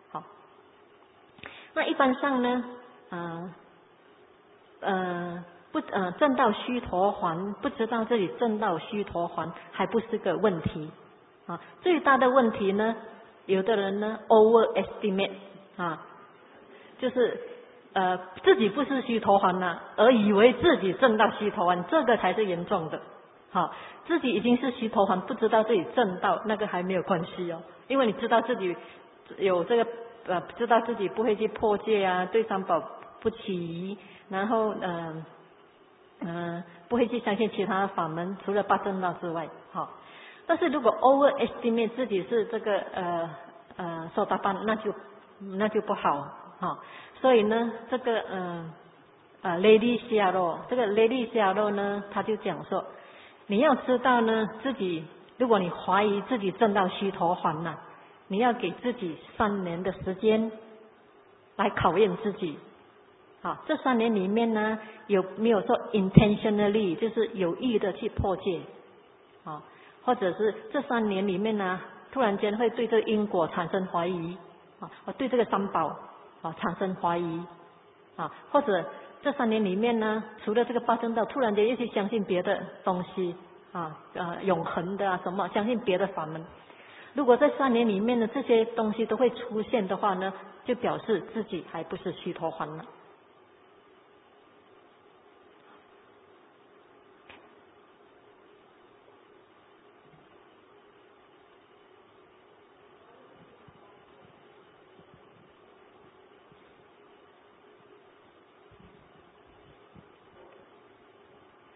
那一般上呢，呃呃不呃证到须陀洹，不知道自己证到须陀洹还不是个问题啊。最大的问题呢，有的人呢 overestimate 啊，就是呃自己不是须陀洹呐，而以为自己证到须陀洹，这个才是严重的。好，自己已经是须陀洹，不知道自己证到，那个还没有关系哦，因为你知道自己有这个。呃，知道自己不会去破戒啊，对三宝不起疑，然后嗯嗯、呃呃、不会去相信其他的法门，除了八正道之外，好。但是如果 overestimate 自己是这个呃呃受大班，那就那就不好哈。所以呢，这个嗯呃 Lady Xiao 这个 Lady Xiao 呢，他就讲说，你要知道呢，自己如果你怀疑自己证到须陀洹呐。你要给自己三年的时间来考验自己，好，这三年里面呢，有没有说 intentionally 就是有意的去破戒，啊，或者是这三年里面呢，突然间会对这个因果产生怀疑，啊，对这个三宝啊产生怀疑，啊，或者这三年里面呢，除了这个八正道，突然间又去相信别的东西，啊，呃，永恒的啊什么，相信别的法门。如果在三年里面呢，这些东西都会出现的话呢，就表示自己还不是须陀洹了。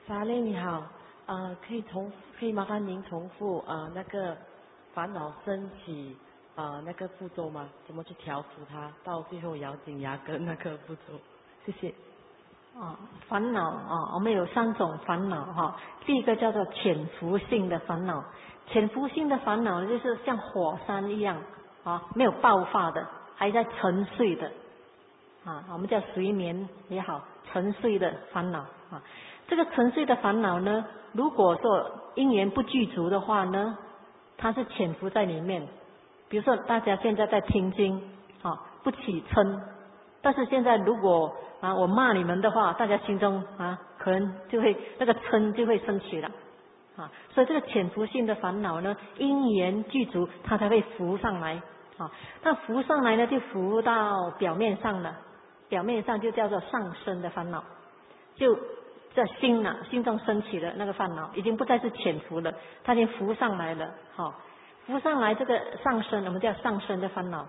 法类你好，呃，可以重可以麻烦您重复呃那个烦恼升起呃那个步骤吗？怎么去调伏它，到最后咬紧牙根那个步骤？谢谢。 啊，烦恼啊，我们有三种烦恼哈。第一个叫做潜伏性的烦恼，潜伏性的烦恼就是像火山一样啊，没有爆发的，还在沉睡的啊，我们叫睡眠也好，沉睡的烦恼啊。这个沉睡的烦恼呢，如果说因缘不具足的话呢，它是潜伏在里面。比如说大家现在在听经啊，不起嗔，但是现在如果啊我骂你们的话，大家心中啊可能就会那个嗔就会升起了啊。所以这个潜伏性的烦恼呢，因缘具足，它才会浮上来啊。那浮上来呢，就浮到表面上了，表面上就叫做上升的烦恼，就在心啊，心中升起了那个烦恼，已经不再是潜伏了，它已经浮上来了，好，浮上来这个上升，我们叫上升的烦恼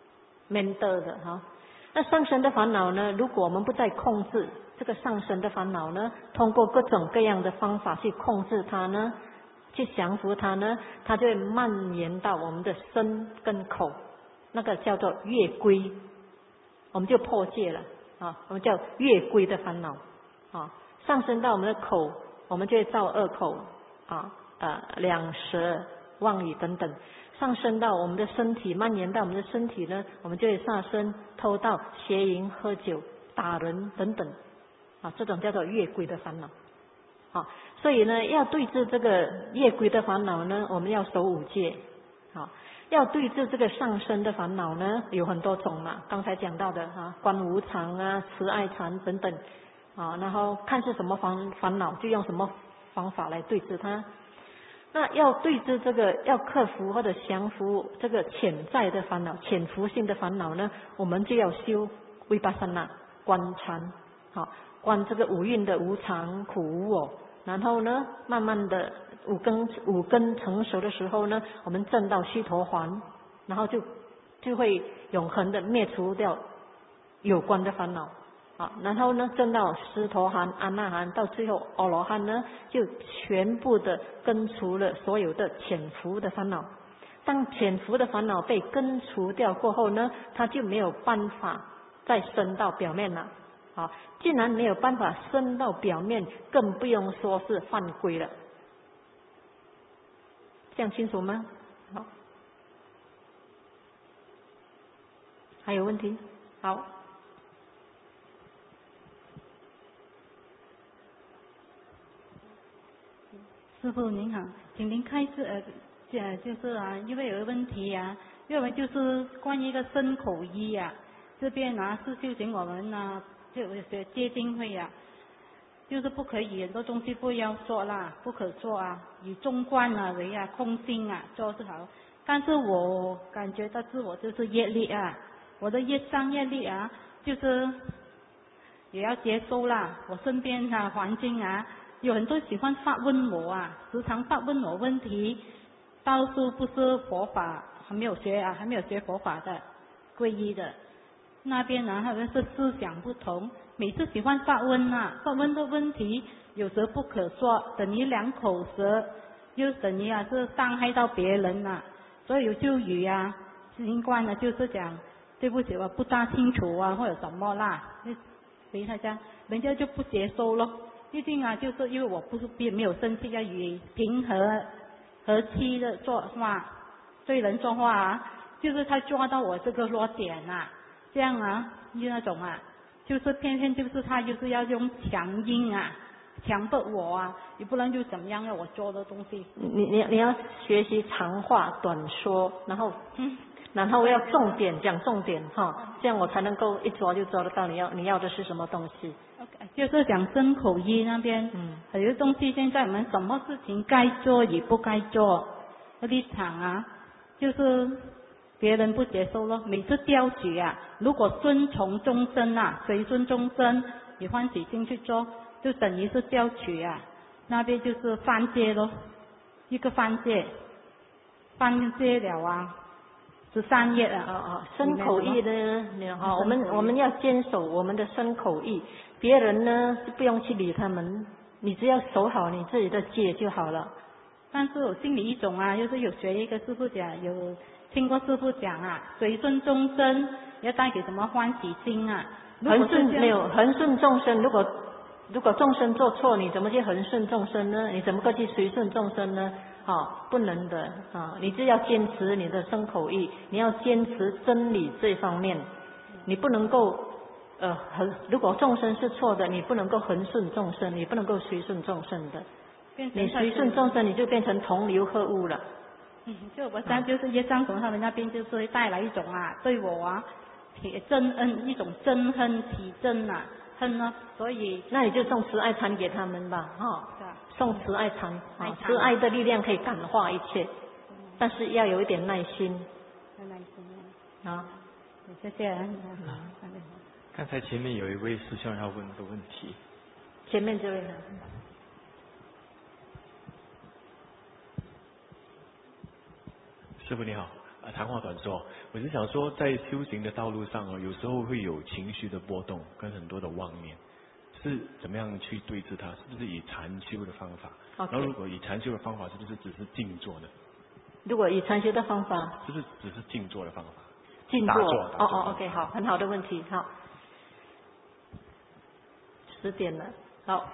，mental 的哈。那上升的烦恼呢，如果我们不再控制这个上升的烦恼呢，通过各种各样的方法去控制它呢，去降服它呢，它就会蔓延到我们的身跟口，那个叫做越规，我们就破戒了啊，我们叫越规的烦恼啊。上升到我们的口，我们就会造恶口啊、呃两舌、妄语等等；上升到我们的身体，蔓延到我们的身体呢，我们就会杀生、偷盗、邪淫、喝酒、打人等等啊，这种叫做越规的烦恼啊。所以呢，要对治这个越规的烦恼呢，我们要守五戒啊。要对治这个上升的烦恼呢，有很多种嘛，刚才讲到的啊，观无常啊、慈爱禅等等。啊，然后看是什么烦烦恼，就用什么方法来对治它。那要对治这个，要克服或者降服这个潜在的烦恼、潜伏性的烦恼呢，我们就要修维巴萨那观禅，好，观这个五蕴的无常、苦、无我。然后呢，慢慢的五根五根成熟的时候呢，我们证到须陀洹，然后就就会永恒的灭除掉有关的烦恼。啊，然后呢，证到斯陀含、阿那含，到最后阿罗汉呢，就全部的根除了所有的潜伏的烦恼。当潜伏的烦恼被根除掉过后呢，它就没有办法再升到表面了。啊，既然没有办法升到表面，更不用说是犯规了。这样清楚吗？好，还有问题？好。 师父您好，请您开示呃呃就是啊，因为有个问题啊，因为就是关于一个身口意啊，这边啊是修行我们啊就学戒定慧啊，就是不可以很多东西不要做啦，不可做啊，以中观啊为啊空心啊做是好，但是我感觉到自我就是业力啊，我的业障业力啊，就是也要接受啦，我身边啊环境啊。有很多喜欢发问我啊，时常发问我问题，倒数不是佛法，还没有学啊，还没有学佛法的皈依的那边呢，好像是思想不同，每次喜欢发问啊，发问的问题有时不可说，等于两口舌，又等于啊是伤害到别人啊，所以有咒语啊，习惯呢就是讲对不起我不大清楚啊，或者什么啦，所以他讲人家就不接受咯。毕竟啊，就是因为我不是并没有生气，要与平和和气的说话，对人说话啊，就是他抓到我这个弱点啊，这样啊，就那种啊，就是偏偏就是他就是要用强硬啊，强迫我啊，也不然就怎么样要我做的东西。 你你你要学习长话短说，然后嗯，然后要重点讲重点哈，这样我才能够一抓就抓得到你要你要的是什么东西。 就是讲身口意那边，嗯，很多东西现在我们什么事情该做与不该做，立场啊，就是别人不接受咯。每次调举啊，如果遵从众生啊，随顺众生，你欢喜心去做，就等于是调举啊，那边就是犯戒咯，一个犯戒，犯戒了啊。十三页啊， 哦哦，身口意呢，哈，我们我们要坚守我们的身口意，别人呢是不用去理他们， 你只要守好你自己的戒就好了。 但是我心里一种啊，就是有学一个师父讲，有听过师父讲啊，随顺众生要带给什么欢喜心啊？ 恒顺没有恒顺众生，如果如果众生做错，你怎么去恒顺众生呢？你怎么个去随顺众生呢？啊，不能的啊！你就要坚持你的身口意，你要坚持真理这方面，你不能够呃恒。如果众生是错的，你不能够恒顺众生，你不能够随顺众生的。你随顺众生，你就变成同流合污了。 嗯，就我想就是业障从他们那边就是会带来一种啊，对我啊起憎恨，一种憎恨起憎啊恨啊，所以那你就送慈爱禅给他们吧，哈、哦，送慈爱禅，啊， 爱慈爱的力量可以感化一切，嗯、但是要有一点耐心。 有耐心啊， 谢谢。嗯， 刚才前面有一位师兄要问个问题。 前面这位呢？ 师父你好，啊，长话短说，我是想说，在修行的道路上哦，有时候会有情绪的波动，跟很多的妄念，是怎么样去对治它？是不是以禅修的方法？ Okay. 然后如果以禅修的方法，是不是只是静坐呢？ 如果以禅修的方法， 是不是只是静坐的方法？ 静坐， 打坐， 哦哦 ，OK， 好，很好的问题，好，十点了，好。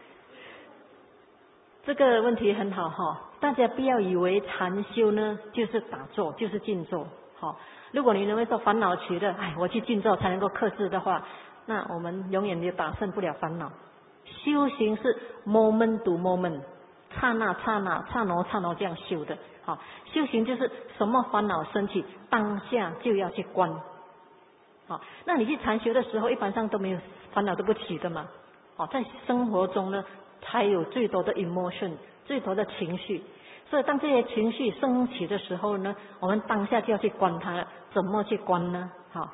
这个问题很好哈，大家不要以为禅修呢就是打坐，就是静坐。好，如果你认为说烦恼取乐，哎，我去静坐才能够克制的话，那我们永远也打胜不了烦恼。修行是 moment to moment， 刹那刹那，刹那刹那这样修的。好，修行就是什么烦恼升起，当下就要去观。好，那你去禅修的时候，一般上都没有烦恼都不起的嘛。好，在生活中呢，才有最多的 emotion， 最多的情绪。所以当这些情绪升起的时候呢，我们当下就要去观它了。怎么去观呢？好，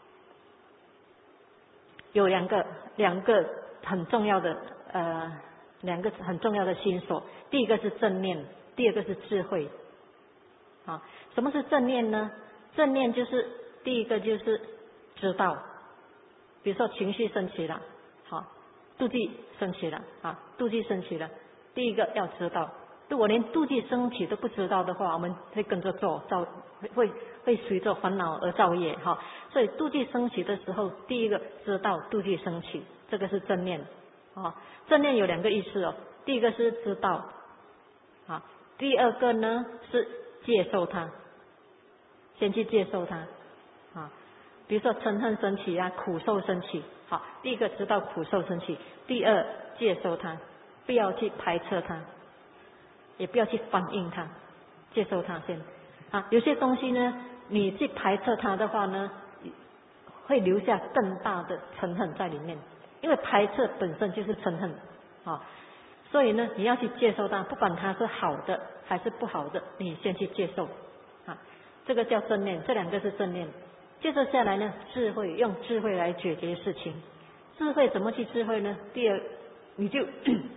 有两个两个很重要的呃两个很重要的心所。第一个是正念，第二个是智慧。好，什么是正念呢？正念就是第一个就是知道，比如说情绪升起了，好。妒忌升起了啊，妒忌升起了。第一个要知道，如果连妒忌升起都不知道的话，我们会跟着做，造会会随着烦恼而造业哈。所以妒忌升起的时候，第一个知道妒忌升起，这个是正念啊。正念有两个意思哦，第一个是知道啊，第二个呢是接受它，先去接受它啊。比如说嗔恨升起啊，苦受升起。好，第一个知道苦受升起，第二接受它，不要去排斥它，也不要去反应它，接受它先。啊，有些东西呢，你去排斥它的话呢，会留下更大的嗔恨在里面，因为排斥本身就是嗔恨啊。所以呢，你要去接受它，不管它是好的还是不好的，你先去接受啊，这个叫正念，这两个是正念。接着下来呢，智慧，用智慧来解决事情。智慧怎么去智慧呢？第二，你就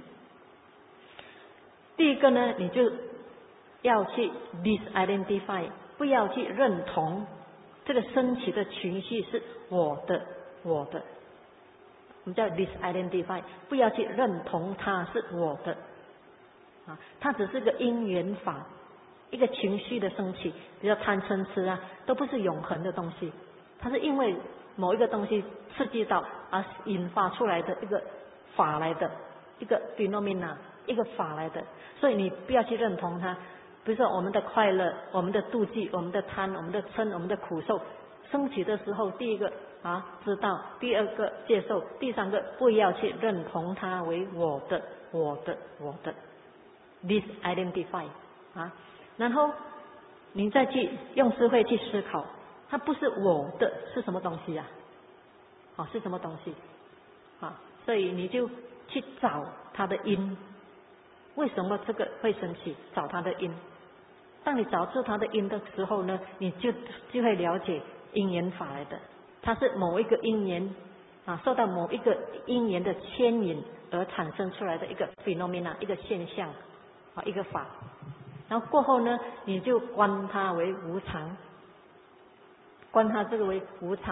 第一个呢，你就要去 disidentify， 不要去认同这个升起的情绪是我的，我的。我们叫 disidentify， 不要去认同它是我的啊，它只是个因缘法。一个情绪的升起，比如贪嗔痴啊，都不是永恒的东西，它是因为某一个东西刺激到而引发出来的一个法来的，一个 phenomena， 一个法来的，所以你不要去认同它。比如说我们的快乐、我们的妒忌、我们的贪、我们的嗔、我们的苦受升起的时候，第一个啊知道，第二个接受，第三个不要去认同它为我的、我的、我的 ，disidentify 啊。然后你再去用智慧去思考，它不是我的是什么东西呀、啊？啊，是什么东西？啊，所以你就去找它的因，为什么这个会升起？找它的因。当你找出它的因的时候呢，你就就会了解因缘法来的，它是某一个因缘啊，受到某一个因缘的牵引而产生出来的一个 phenomena， 一个现象啊，一个法。然后过后呢，你就观它为无常，观它这个为无常，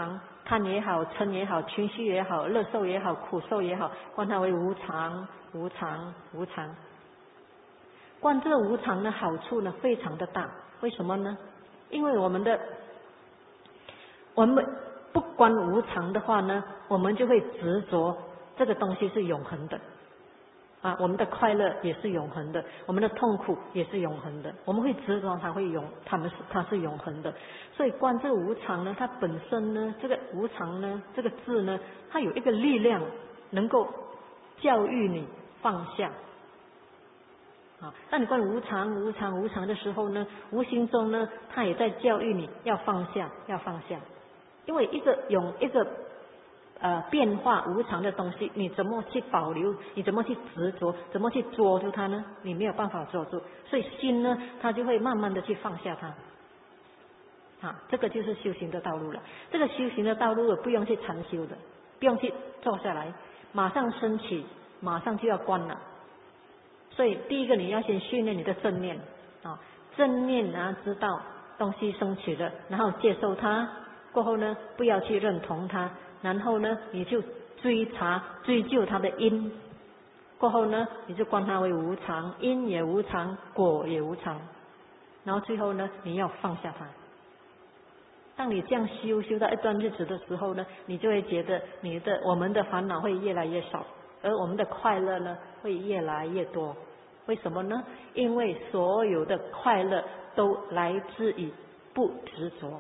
贪也好，嗔也好，情绪也好，乐受也好，苦受也好，观它为无常，无常，无常。观这个无常的好处呢，非常的大。为什么呢？因为我们的我们不观无常的话呢，我们就会执着这个东西是永恒的啊，我们的快乐也是永恒的，我们的痛苦也是永恒的，我们会执着它会永，它们是它是永恒的。所以观这个无常呢，它本身呢，这个无常呢，这个字呢，它有一个力量，能够教育你放下。啊，当你观无常、无常、无常的时候呢，无形中呢，它也在教育你要放下，要放下。因为一个永一个呃变化无常的东西，你怎么去保留？你怎么去执着？怎么去捉住它呢？你没有办法捉住，所以心呢，它就会慢慢的去放下它。啊，这个就是修行的道路了。这个修行的道路不用去禅修的，不用去坐下来，马上升起，马上就要观了。所以第一个你要先训练你的正念啊，正念啊，知道东西升起了，然后接受它，过后呢，不要去认同它，然后呢，你就追查追究它的因，过后呢，你就观它为无常，因也无常，果也无常，然后最后呢，你要放下它。当你这样修修到一段日子的时候呢，你就会觉得你的我们的烦恼会越来越少，而我们的快乐呢会越来越多。为什么呢？因为所有的快乐都来自于不执着，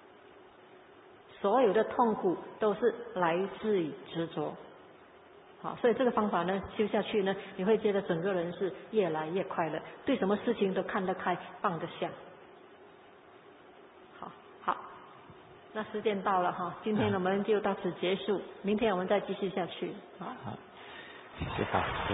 所有的痛苦都是来自于执着。好，所以这个方法呢修下去呢，你会觉得整个人是越来越快乐，对什么事情都看得开，放得下。好，好，那时间到了哈，今天我们就到此结束，明天我们再继续下去。好， 好，谢谢法师。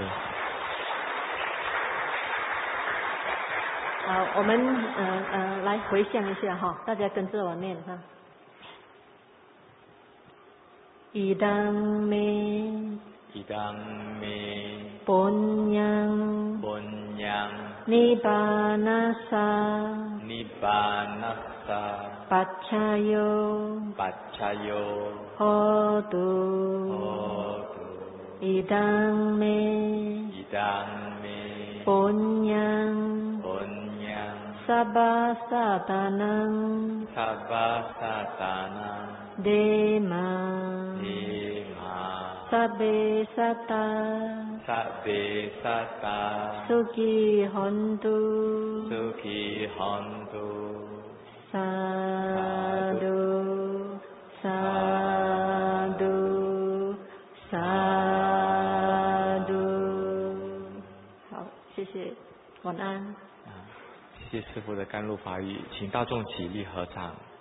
好，我们呃呃来回向一下哈，大家跟着我念哈。Idang me Idang me punyang punyang nibbanasa nibbanasa paccayo paccayo hotu hotu idang me idang me punyang punyang sabba satanang sabba satanang dema dema sabbe satta sabbe satta sukhi hontu sukhi hontu sadhu sadhu sadhu。好，谢谢，晚安。 谢谢师父的甘露法语，请大众起立合掌。